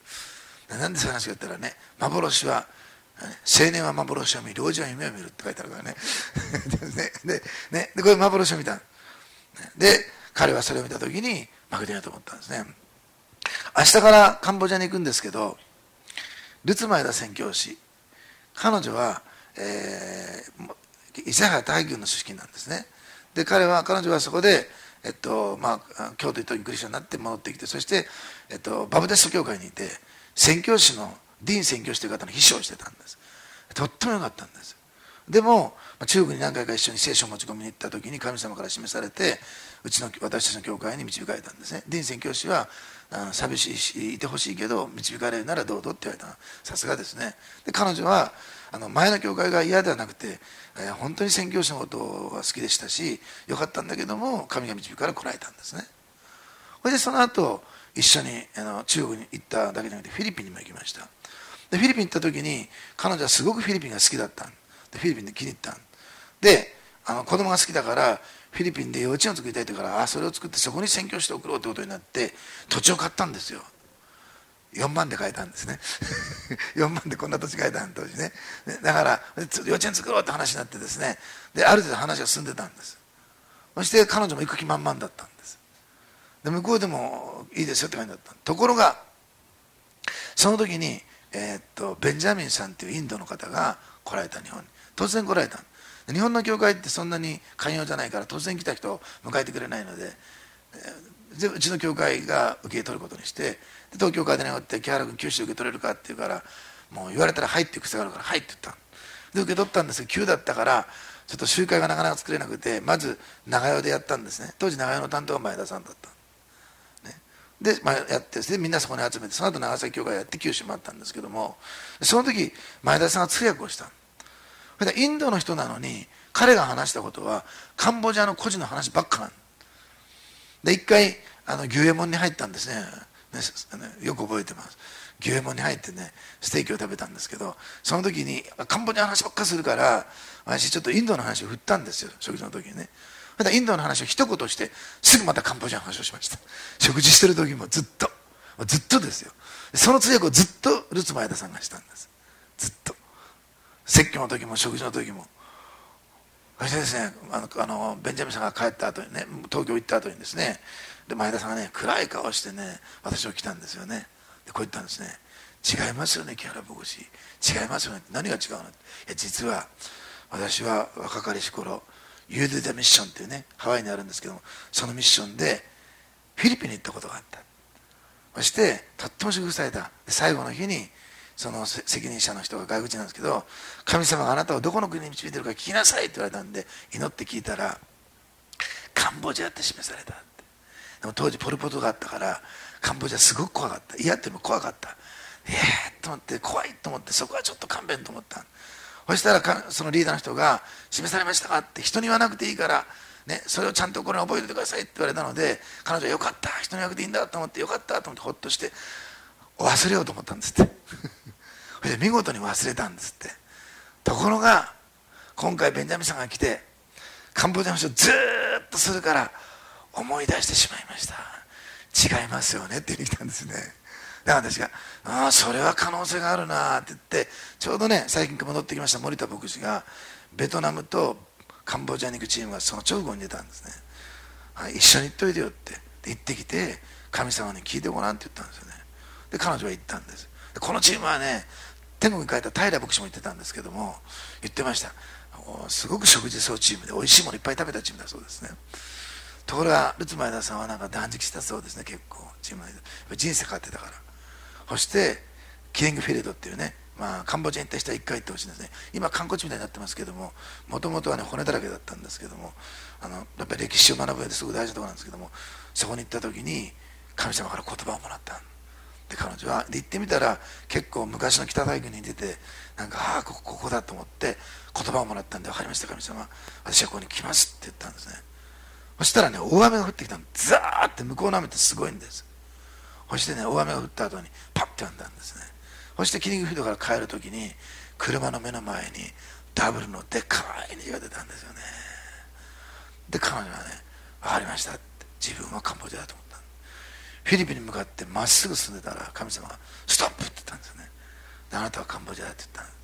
なんでそういう話があったらね、幻は青年は幻を見、老人は夢を見るって書いてあるからねで, で, ねでこれ幻を見た。で彼はそれを見た時に負けてやと思ったんですね。明日からカンボジアに行くんですけど、ルツ前田宣教師、彼女は、えー、諫早大軍の出身なんですね。で彼は彼女はそこで、えっとまあ、京都行った時クリスチャンになって戻ってきて、そして、えっと、バプテスト教会にいて宣教師のディーン宣教師という方の秘書をしてたんです。とってもよかったんです。でも中国に何回か一緒に聖書を持ち込みに行った時に神様から示されて、うちの私たちの教会に導かれたんですね。ディーン宣教師はあの寂しいしいてほしいけど導かれるならどうぞって言われた。さすがですね。で彼女はあの前の教会が嫌ではなくて、えー、本当に宣教師のことが好きでしたしよかったんだけども、神が導くから来られたんですね。それでその後一緒にあの中国に行っただけじゃなくてフィリピンにも行きました。でフィリピン行った時に彼女はすごくフィリピンが好きだったんで、フィリピンで気に入ったんで、あの子供が好きだからフィリピンで幼稚園を作りたいって言うから、あそれを作ってそこに宣教して送ろうってことになって土地を買ったんですよ。よんまんで買えたんですねよんまんでこんな土地買えたん当時ね。だから幼稚園作ろうって話になってですね、である程度話が進んでたんです。そして彼女も行く気満々だったんです。で向こうでもいいですよって感じだった。ところがその時に、えー、っとベンジャミンさんっていうインドの方が来られた。日本に突然来られた。日本の教会ってそんなに寛容じゃないから突然来た人を迎えてくれないので、でうちの教会が受け取ることにして、で東京カーでねって木原君九州受け取れるかって言うから、もう言われたらはいって癖があるからはいって言った。で受け取ったんですけど急だったからちょっと集会がなかなか作れなくて、まず長与でやったんですね。当時長与の担当は前田さんだった、ね、で、まあ、やってでみんなそこに集めて、その後長崎教会やって九州もあったんですけども、その時前田さんが通訳をした。インドの人なのに彼が話したことはカンボジアの孤児の話ばっかなんで、一回あの牛右衛門に入ったんですね。ねよく覚えてます。牛右衛門に入ってねステーキを食べたんですけど、その時にカンボジアの話ばっかするから私ちょっとインドの話を振ったんですよ、食事の時にね。またインドの話を一言してすぐまたカンボジアの話をしました。食事してる時もずっとずっとですよ。その通訳をずっとルツ前田さんがしたんです。ずっと説教の時も食事の時も。そしてですね、あのあのベンジャミンさんが帰った後にね、東京行った後にですね、で前田さんがね暗い顔してね私を来たんですよね。でこう言ったんですね。違いますよね木原牧師、違いますよね。何が違うの。いや実は私は若かりし頃ユーデザミッションっていうねハワイにあるんですけども、そのミッションでフィリピンに行ったことがあった。そしてとっても祝福された。で最後の日にその責任者の人が外国人なんですけど、神様があなたをどこの国に導いているか聞きなさいって言われたんで祈って聞いたらカンボジアって示されたって。でも当時ポルポトがあったからカンボジアすごく怖かった。嫌っても怖かった。えーと思って怖いと思って、そこはちょっと勘弁と思った。そしたらかそのリーダーの人が示されましたかって人に言わなくていいから、ね、それをちゃんとこれに覚えておいてくださいって言われたので、彼女はよかった人に言わなくていいんだと思ってよかったと思ってほっとして忘れようと思ったんですってそれで見事に忘れたんですって。ところが今回ベンジャミンさんが来てカンボジアの人ずーっとするから思い出してしまいました。違いますよねって言ってきたんですね。だから私が「ああそれは可能性があるな」って言って、ちょうどね最近戻ってきました森田牧師がベトナムとカンボジアに行くチームがその直後に出たんですね。はい、一緒に行っといてよって言ってきて、神様に聞いてごらんって言ったんですよね。で彼女は言ったんです。でこのチームはね天国に帰った平牧師も言ってたんですけども、言ってました。すごく食事そうチームで美味しいものいっぱい食べたチームだそうですね。ところがルツ前田さんはなんか断食したそうですね。結構チームの間人生変わってたから。そしてキリングフィールドっていうね、まあ、カンボジアに行った人はいっかい行ってほしいんですね。今観光地みたいになってますけども、もともとはね骨だらけだったんですけども、あのやっぱり歴史を学ぶ上ですごく大事なところなんですけども、そこに行った時に神様から言葉をもらったで、彼女はで行ってみたら結構昔の北大軍に出て、なんかああここここだと思って言葉をもらったんで、分かりました神様、私はここに来ますって言ったんですね。 そしたらね、大雨が降ってきたの。ザーって向こうの雨ってすごいんです。そしてね、大雨が降った後にパッてやんだんですね。そしてキリングフィールドから帰るときに車の目の前にダブルのでっかい虹が出たんですよね。で彼女はね、分かりましたって、自分はカンボジアだと思った。フィリピンに向かってまっすぐ進んでたら神様がストップって言ったんですよね。であなたはカンボジアだって言ったんです、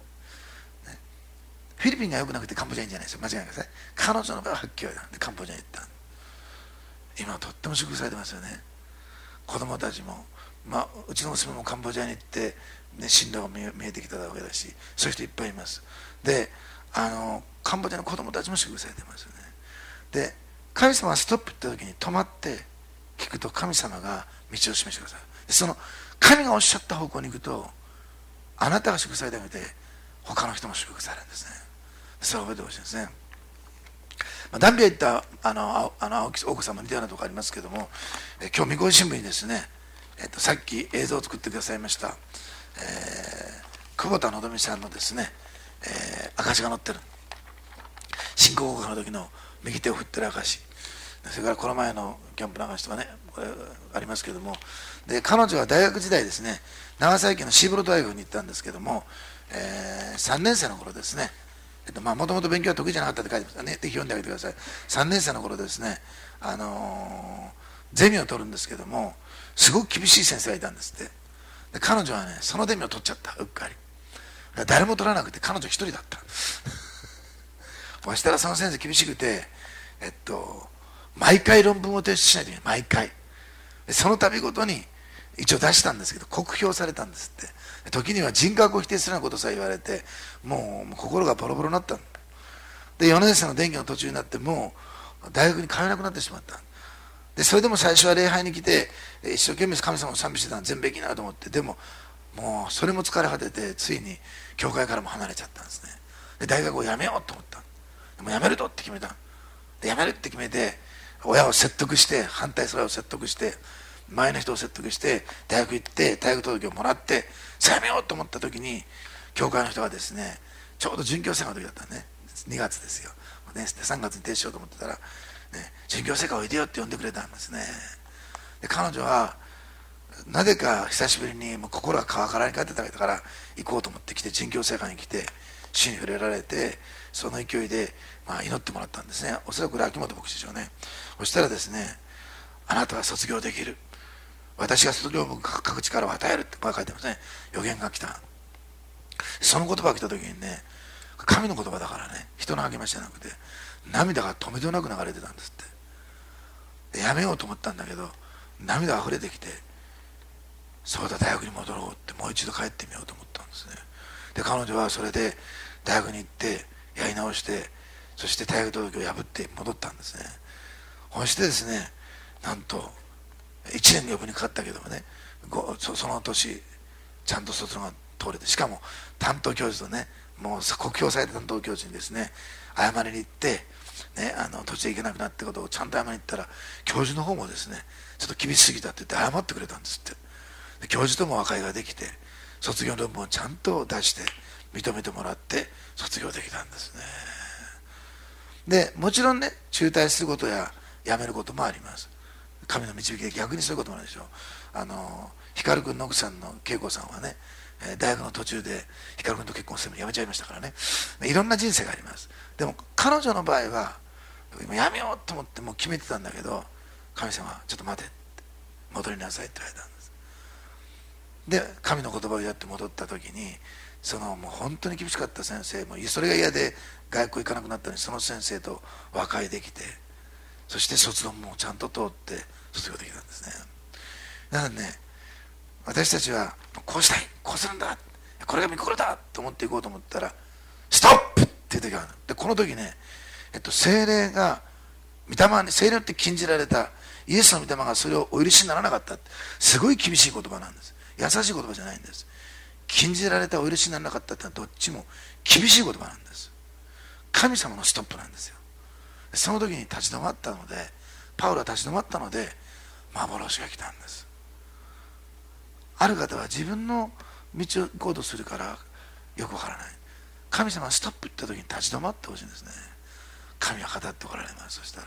ね、フィリピンが良くなくてカンボジアいいんじゃないですよ、間違いないください。彼女の場合ははっきり言われたんでカンボジアに行った。今はとっても祝福されてますよね。子供たちも、まあ、うちの娘もカンボジアに行って、ね、進路が見え、見えてきたわけだし、そういう人いっぱいいます。であのカンボジアの子供たちも祝福されてますよね。で神様がストップって時に止まって聞くと神様が道を示してください。でその神がおっしゃった方向に行くとあなたが祝福されてあげて他の人も祝福されるんですね。それを覚えてほしいですね。まあ、ダンビア行ったあのあの青木さんも似たようなところありますけども、え今日三越新聞にですね、えっと、さっき映像を作ってくださいました、えー、久保田のぞみさんのですね、えー、証が載ってる。新興国の時の右手を振ってる証、それからこの前のキャンプの証とかね、これありますけども、で彼女は大学時代ですね、長崎県のシーボルト大学に行ったんですけども、えー、さんねん生の頃ですね、もともと勉強は得意じゃなかったって書いてますね。ぜひ読んであげてください。さんねん生の頃ですね、あのー、ゼミを取るんですけども、すごく厳しい先生がいたんですって。で彼女はね、そのゼミを取っちゃった、うっかり。誰も取らなくて彼女一人だったそしたらその先生厳しくて、えっと毎回論文を提出しないといけない。毎回その度ごとに一応出したんですけど酷評されたんですって。時には人格を否定するようなことさえ言われて、もう心がボロボロになったので、よねん生の電気の途中になってもう大学に通えなくなってしまった。でそれでも最初は礼拝に来て一生懸命神様を賛美してたの全部できないと思って、でももうそれも疲れ果ててついに教会からも離れちゃったんですね。で大学を辞めようと思った。でも辞めるとって決めた。で辞めるって決めて親を説得して、反対する親を説得して、前の人を説得して大学行って大学届をもらってさあ辞めようと思った時に、教会の人がですね、ちょうど殉教生の時だったね、にがつですよ、ね、さんがつに停止しようと思ってたら、ね、殉教生会おいでよって呼んでくれたんですね。で彼女はなぜか久しぶりにもう心が乾からに帰ってたから行こうと思って来て、殉教生会に来て主に触れられて、その勢いで、まあ、祈ってもらったんですね。おそらくこれ秋元牧師でしょうね。そしたらですね、あなたは卒業できる、私が卒業文書く力を与えるって書いてますね。予言が来た。その言葉が来た時にね、神の言葉だからね、人の励ましじゃなくて涙が止めどなく流れてたんですって。でやめようと思ったんだけど涙が溢れてきて、そうだ大学に戻ろうってもう一度帰ってみようと思ったんですね。で彼女はそれで大学に行ってやり直して、そして大学届を破って戻ったんですね。そしてですね、なんといちねんの余分にかかったけどもね、そ, その年ちゃんと卒論が通れて、しかも担当教授とね、もう酷評された担当教授にですね謝りに行って、ね、あの途中で行けなくなってことをちゃんと謝りに行ったら、教授の方もですねちょっと厳しすぎたって言って謝ってくれたんですって。で教授とも和解ができて、卒業論文をちゃんと出して認めてもらって卒業できたんですね。でもちろんね、中退することや辞めることもあります。神の導きで逆にそういうこともあるでしょう。あの光君の奥さんの恵子さんはね、大学の途中で光君と結婚するのやめちゃいましたからね。いろんな人生があります。でも彼女の場合はやめようと思ってもう決めてたんだけど、神様はちょっと待てって、戻りなさいって言われたんです。で神の言葉をやって戻った時に、そのもう本当に厳しかった先生も、それが嫌で外国行かなくなったのに、その先生と和解できて、そして卒論もちゃんと通って卒業できたんですね。なのでね、私たちはこうしたい、こうするんだ、これが御心だと思っていこうと思ったらストップっていう時がある。でこの時ね、えっと、聖霊が御霊に、聖霊によって禁じられたイエスの御霊がそれをお許しにならなかった、すごい厳しい言葉なんです。優しい言葉じゃないんです。禁じられたお許しにならなかったってのはどっちも厳しい言葉なんです。神様のストップなんですよ。その時に立ち止まったので、パウロは立ち止まったので幻が来たんです。ある方は自分の道を行こうとするからよくわからない。神様はストップって言った時に立ち止まってほしいんですね。神は語っておられます。そしたら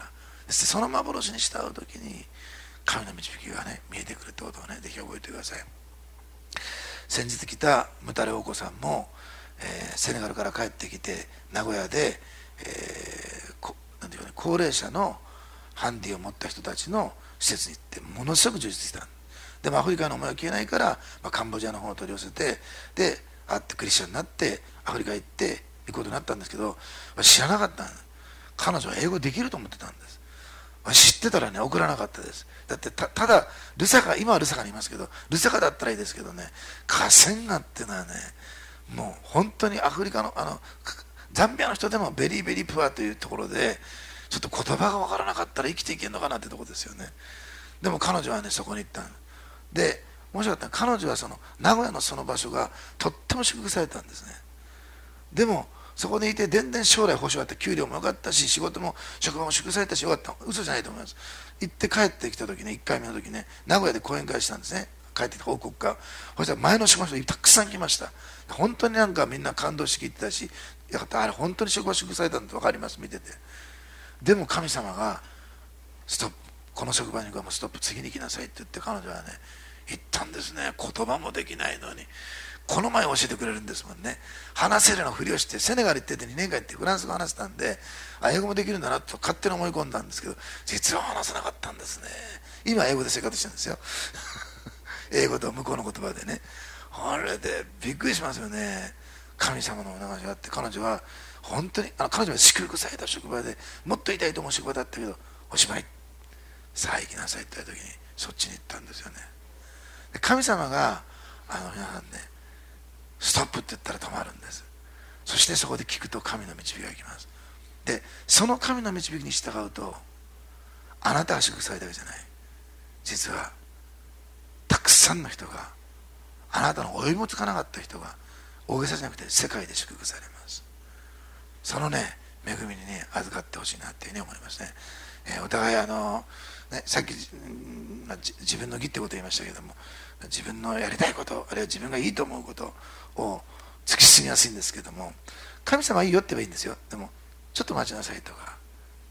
その幻に従う時に神の導きがね見えてくるってことをねぜひ覚えてください。先日来たムタレオコさんも、えー、セネガルから帰ってきて名古屋で、えー、こなんていうかね、高齢者のハンディを持った人たちの施設に行ってものすごく充実した。でもアフリカの思いは消えないから、まあ、カンボジアの方を取り寄せてで会ってクリスチャンになってアフリカ行って行くことになったんですけど、知らなかったんです。彼女は英語できると思ってたんです。知ってたらね送らなかったです。だって た, ただルサカ、今はルサカにいますけど、ルサカだったらいいですけどね、河川河っていうのはねもう本当にアフリカのあのザンビアの人でもベリーベリープアというところでちょっと言葉が分からなかったら生きていけるのかなってところですよね。でも彼女はねそこに行ったで、面白かったのは彼女はその名古屋のその場所がとっても祝福されたんですね。でもそこにいて全然将来保証あって給料も良かったし仕事も職場も祝福されたしよかった。嘘じゃないと思います。行って帰ってきた時ねいっかいめの時ね名古屋で講演会したんですね。帰ってきた報告会、そしたら前の職場の人たくさん来ました。本当になんかみんな感動して聞いてたし、やっぱあれ本当に職場祝福されたんだって分かります見てて。でも神様がストップ、この職場に行くからストップ次に行きなさいって言って彼女はね言ったんですね。言葉もできないのにこの前教えてくれるんですもんね。話せるようなふりをしてセネガル行っててにねんかん行ってフランス語話せたんで、あ英語もできるんだなと勝手に思い込んだんですけど、実は話せなかったんですね。今英語で生活してるんですよ英語と向こうの言葉でね。あれでびっくりしますよね。神様のお流しがあって、彼女は本当にあの彼女は祝福された職場でもっといたいと思う職場だったけど、おしまいさあ行きなさいって言った時にそっちに行ったんですよね。で神様があの皆さんねストップって言ったら止まるんです。そしてそこで聞くと神の導きがいきます。でその神の導きに従うとあなたが祝福されたわけじゃない、実はたくさんの人があなたの追いもつかなかった人が大げさじゃなくて世界で祝福されます。そのね恵みにね預かってほしいなっていうふうに思いますね。えー、お互いあの、ね、さっき、まあ、自分の義ってことを言いましたけども、自分のやりたいこと、あるいは自分がいいと思うことを突き進みやすいんですけども、神様はいいよって言えばいいんですよ。でもちょっと待ちなさいとか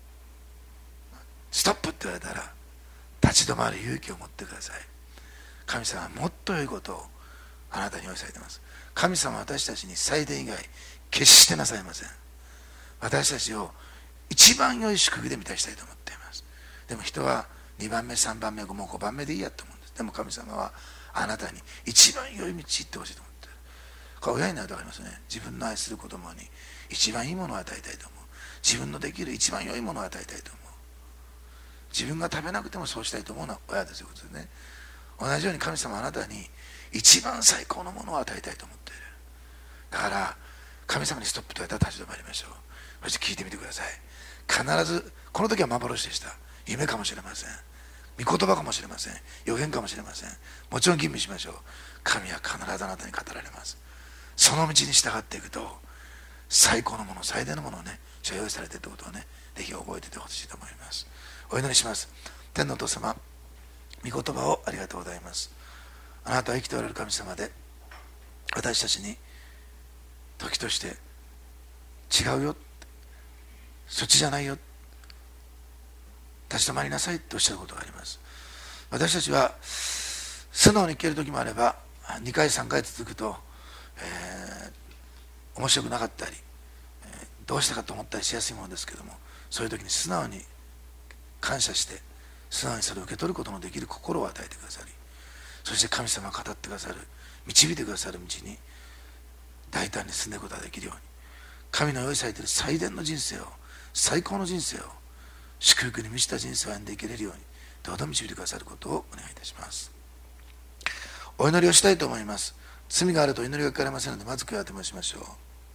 ストップって言われたら立ち止まる勇気を持ってください。神様はもっと良いことをあなたに用意されています。神様は私たちに最善以外決してなさいません。私たちを一番良い祝福で満たしたいと思っています。でも人はにばんめさんばんめもうごばんめでいいやと思うんです。でも神様はあなたに一番良い道行ってほしいと思っている。これ親になると分かりますね。自分の愛する子供に一番いいものを与えたいと思う。自分のできる一番良いものを与えたいと思う。自分が食べなくてもそうしたいと思うのは親ですよことですね。同じように神様はあなたに一番最高のものを与えたいと思っている。だから神様にストップと言われたら立ち止まりましょう。そして聞いてみてください。必ずこの時は幻でした。夢かもしれません。御言葉かもしれません。予言かもしれません。もちろん吟味しましょう。神は必ずあなたに語られます。その道に従っていくと最高のもの、最大のものをね所用されているということをねぜひ覚えていてほしいと思います。お祈りします。天のお父様、御言葉をありがとうございます。あなたは生きておられる神様で、私たちに時として違うよ、そっちじゃないよ、立ち止まりなさいとおっしゃることがあります。私たちは素直に聞ける時もあればにかいさんかい続くと、えー、面白くなかったり、えー、どうしたかと思ったりしやすいものですけども、そういう時に素直に感謝して素直にそれを受け取ることのできる心を与えてくださり、そして神様が語ってくださる、導いてくださる道に大胆に進んでいくことができるように、神の用意されている最善の人生を、最高の人生を、祝福に満ちた人生を歩んでいけれるようにどうぞ導いてくださることをお願いいたします。お祈りをしたいと思います。罪があると祈りが聞かれませんので、まず悔い改めしましょう。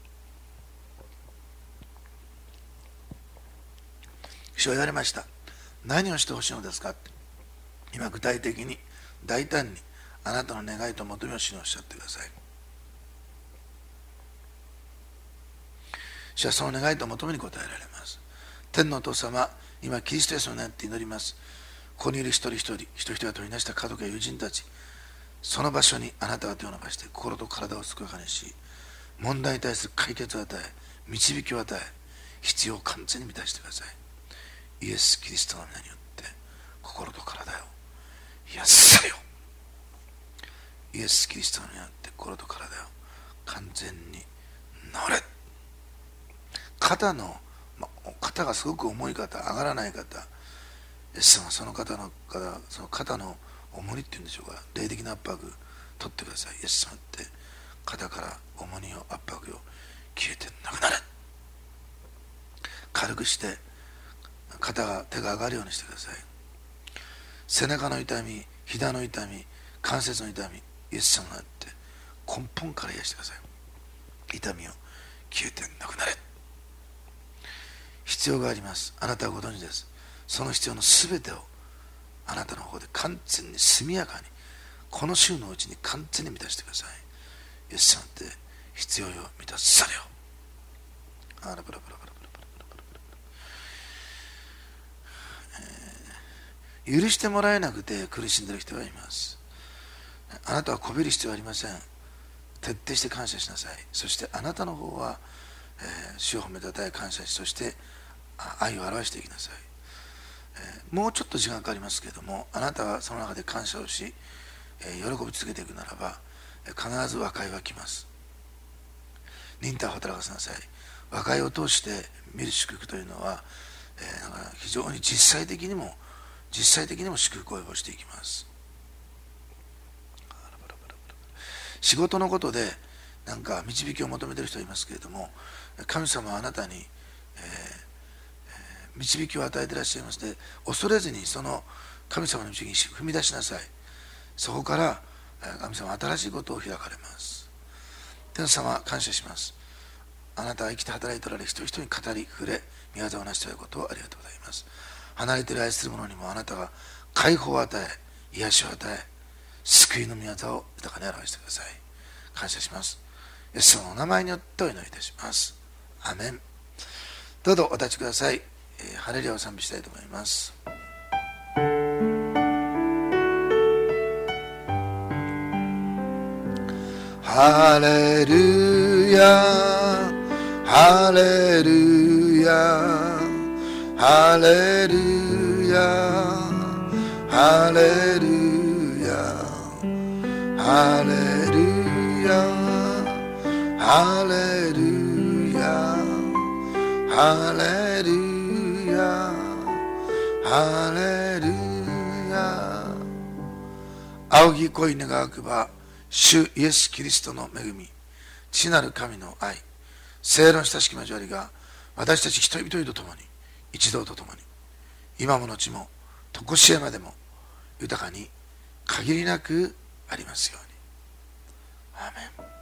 主は言われました。何をしてほしいのですかって。今具体的に大胆にあなたの願いと求めを主におっしゃってください。主はその願いと求めに応えられます。天のお父様、今キリストイエスを願って祈ります。ここにいる一人一人、一人一人が取りなした家族や友人たち、その場所にあなたが手を伸ばして心と体を健やかにし、問題に対する解決を与え、導きを与え、必要を完全に満たしてください。 イエス・キリストの皆によって心と体を癒されよ。イエス・キリストの皆によって心と体を完全に治れ。肩の、ま、肩がすごく重い方、上がらない方、イエス様はその方の方、その肩の重荷っていうんでしょうか、霊的な圧迫取ってください。イエス様って肩から重荷を圧迫を消えてなくなれ。軽くして肩が手が上がるようにしてください。背中の痛み、膝の痛み、関節の痛み、イエス様があって根本から癒してください。痛みを消えてなくなれ。必要があります。あなたはご存知です。その必要のすべてをあなたの方で完全に速やかにこの週のうちに完全に満たしてください。イエス様って必要を満たされよ。あらブラブラブラブラブラブラブラ、えー、許してもらえなくて苦しんでいる人がいます。あなたはこびる必要はありません。徹底して感謝しなさい。そしてあなたの方は、えー、主を褒めたたえ感謝し、そして愛を表していきなさい。えー、もうちょっと時間かかりますけれども、あなたはその中で感謝をし、えー、喜び続けていくならば、えー、必ず和解は来ます。忍耐を働かせなさい。和解を通して見る祝福というのは、えー、なんか非常に実際的にも実際的にも祝福を及ぼしていきます。仕事のことでなんか導きを求めている人いますけれども、神様はあなたに、えーえー、導きを与えていらっしゃいますので、恐れずにその神様の導きに踏み出しなさい。そこから神様は新しいことを開かれます。天様感謝します。あなたは生きて働いておられ、一人一人に語り触れ御業を成していることをありがとうございます。離れている愛する者にもあなたが解放を与え、癒しを与え、救いの御業を豊かに表してください。感謝します。イエス様のお名前によってお祈りいたします。アメン。どうぞお立ちください。えー、ハレルヤを賛美したいと思います。ハレルヤハレルヤハレルヤハレルヤハレルヤハレルヤハレルヤハレルヤ。仰ぎ恋願わくば主イエス・キリストの恵み、父なる神の愛、聖霊の親しき交わりが私たち一人一人と共に、一同と共に、今も後も常しえまでも豊かに限りなくありますように。アーメン。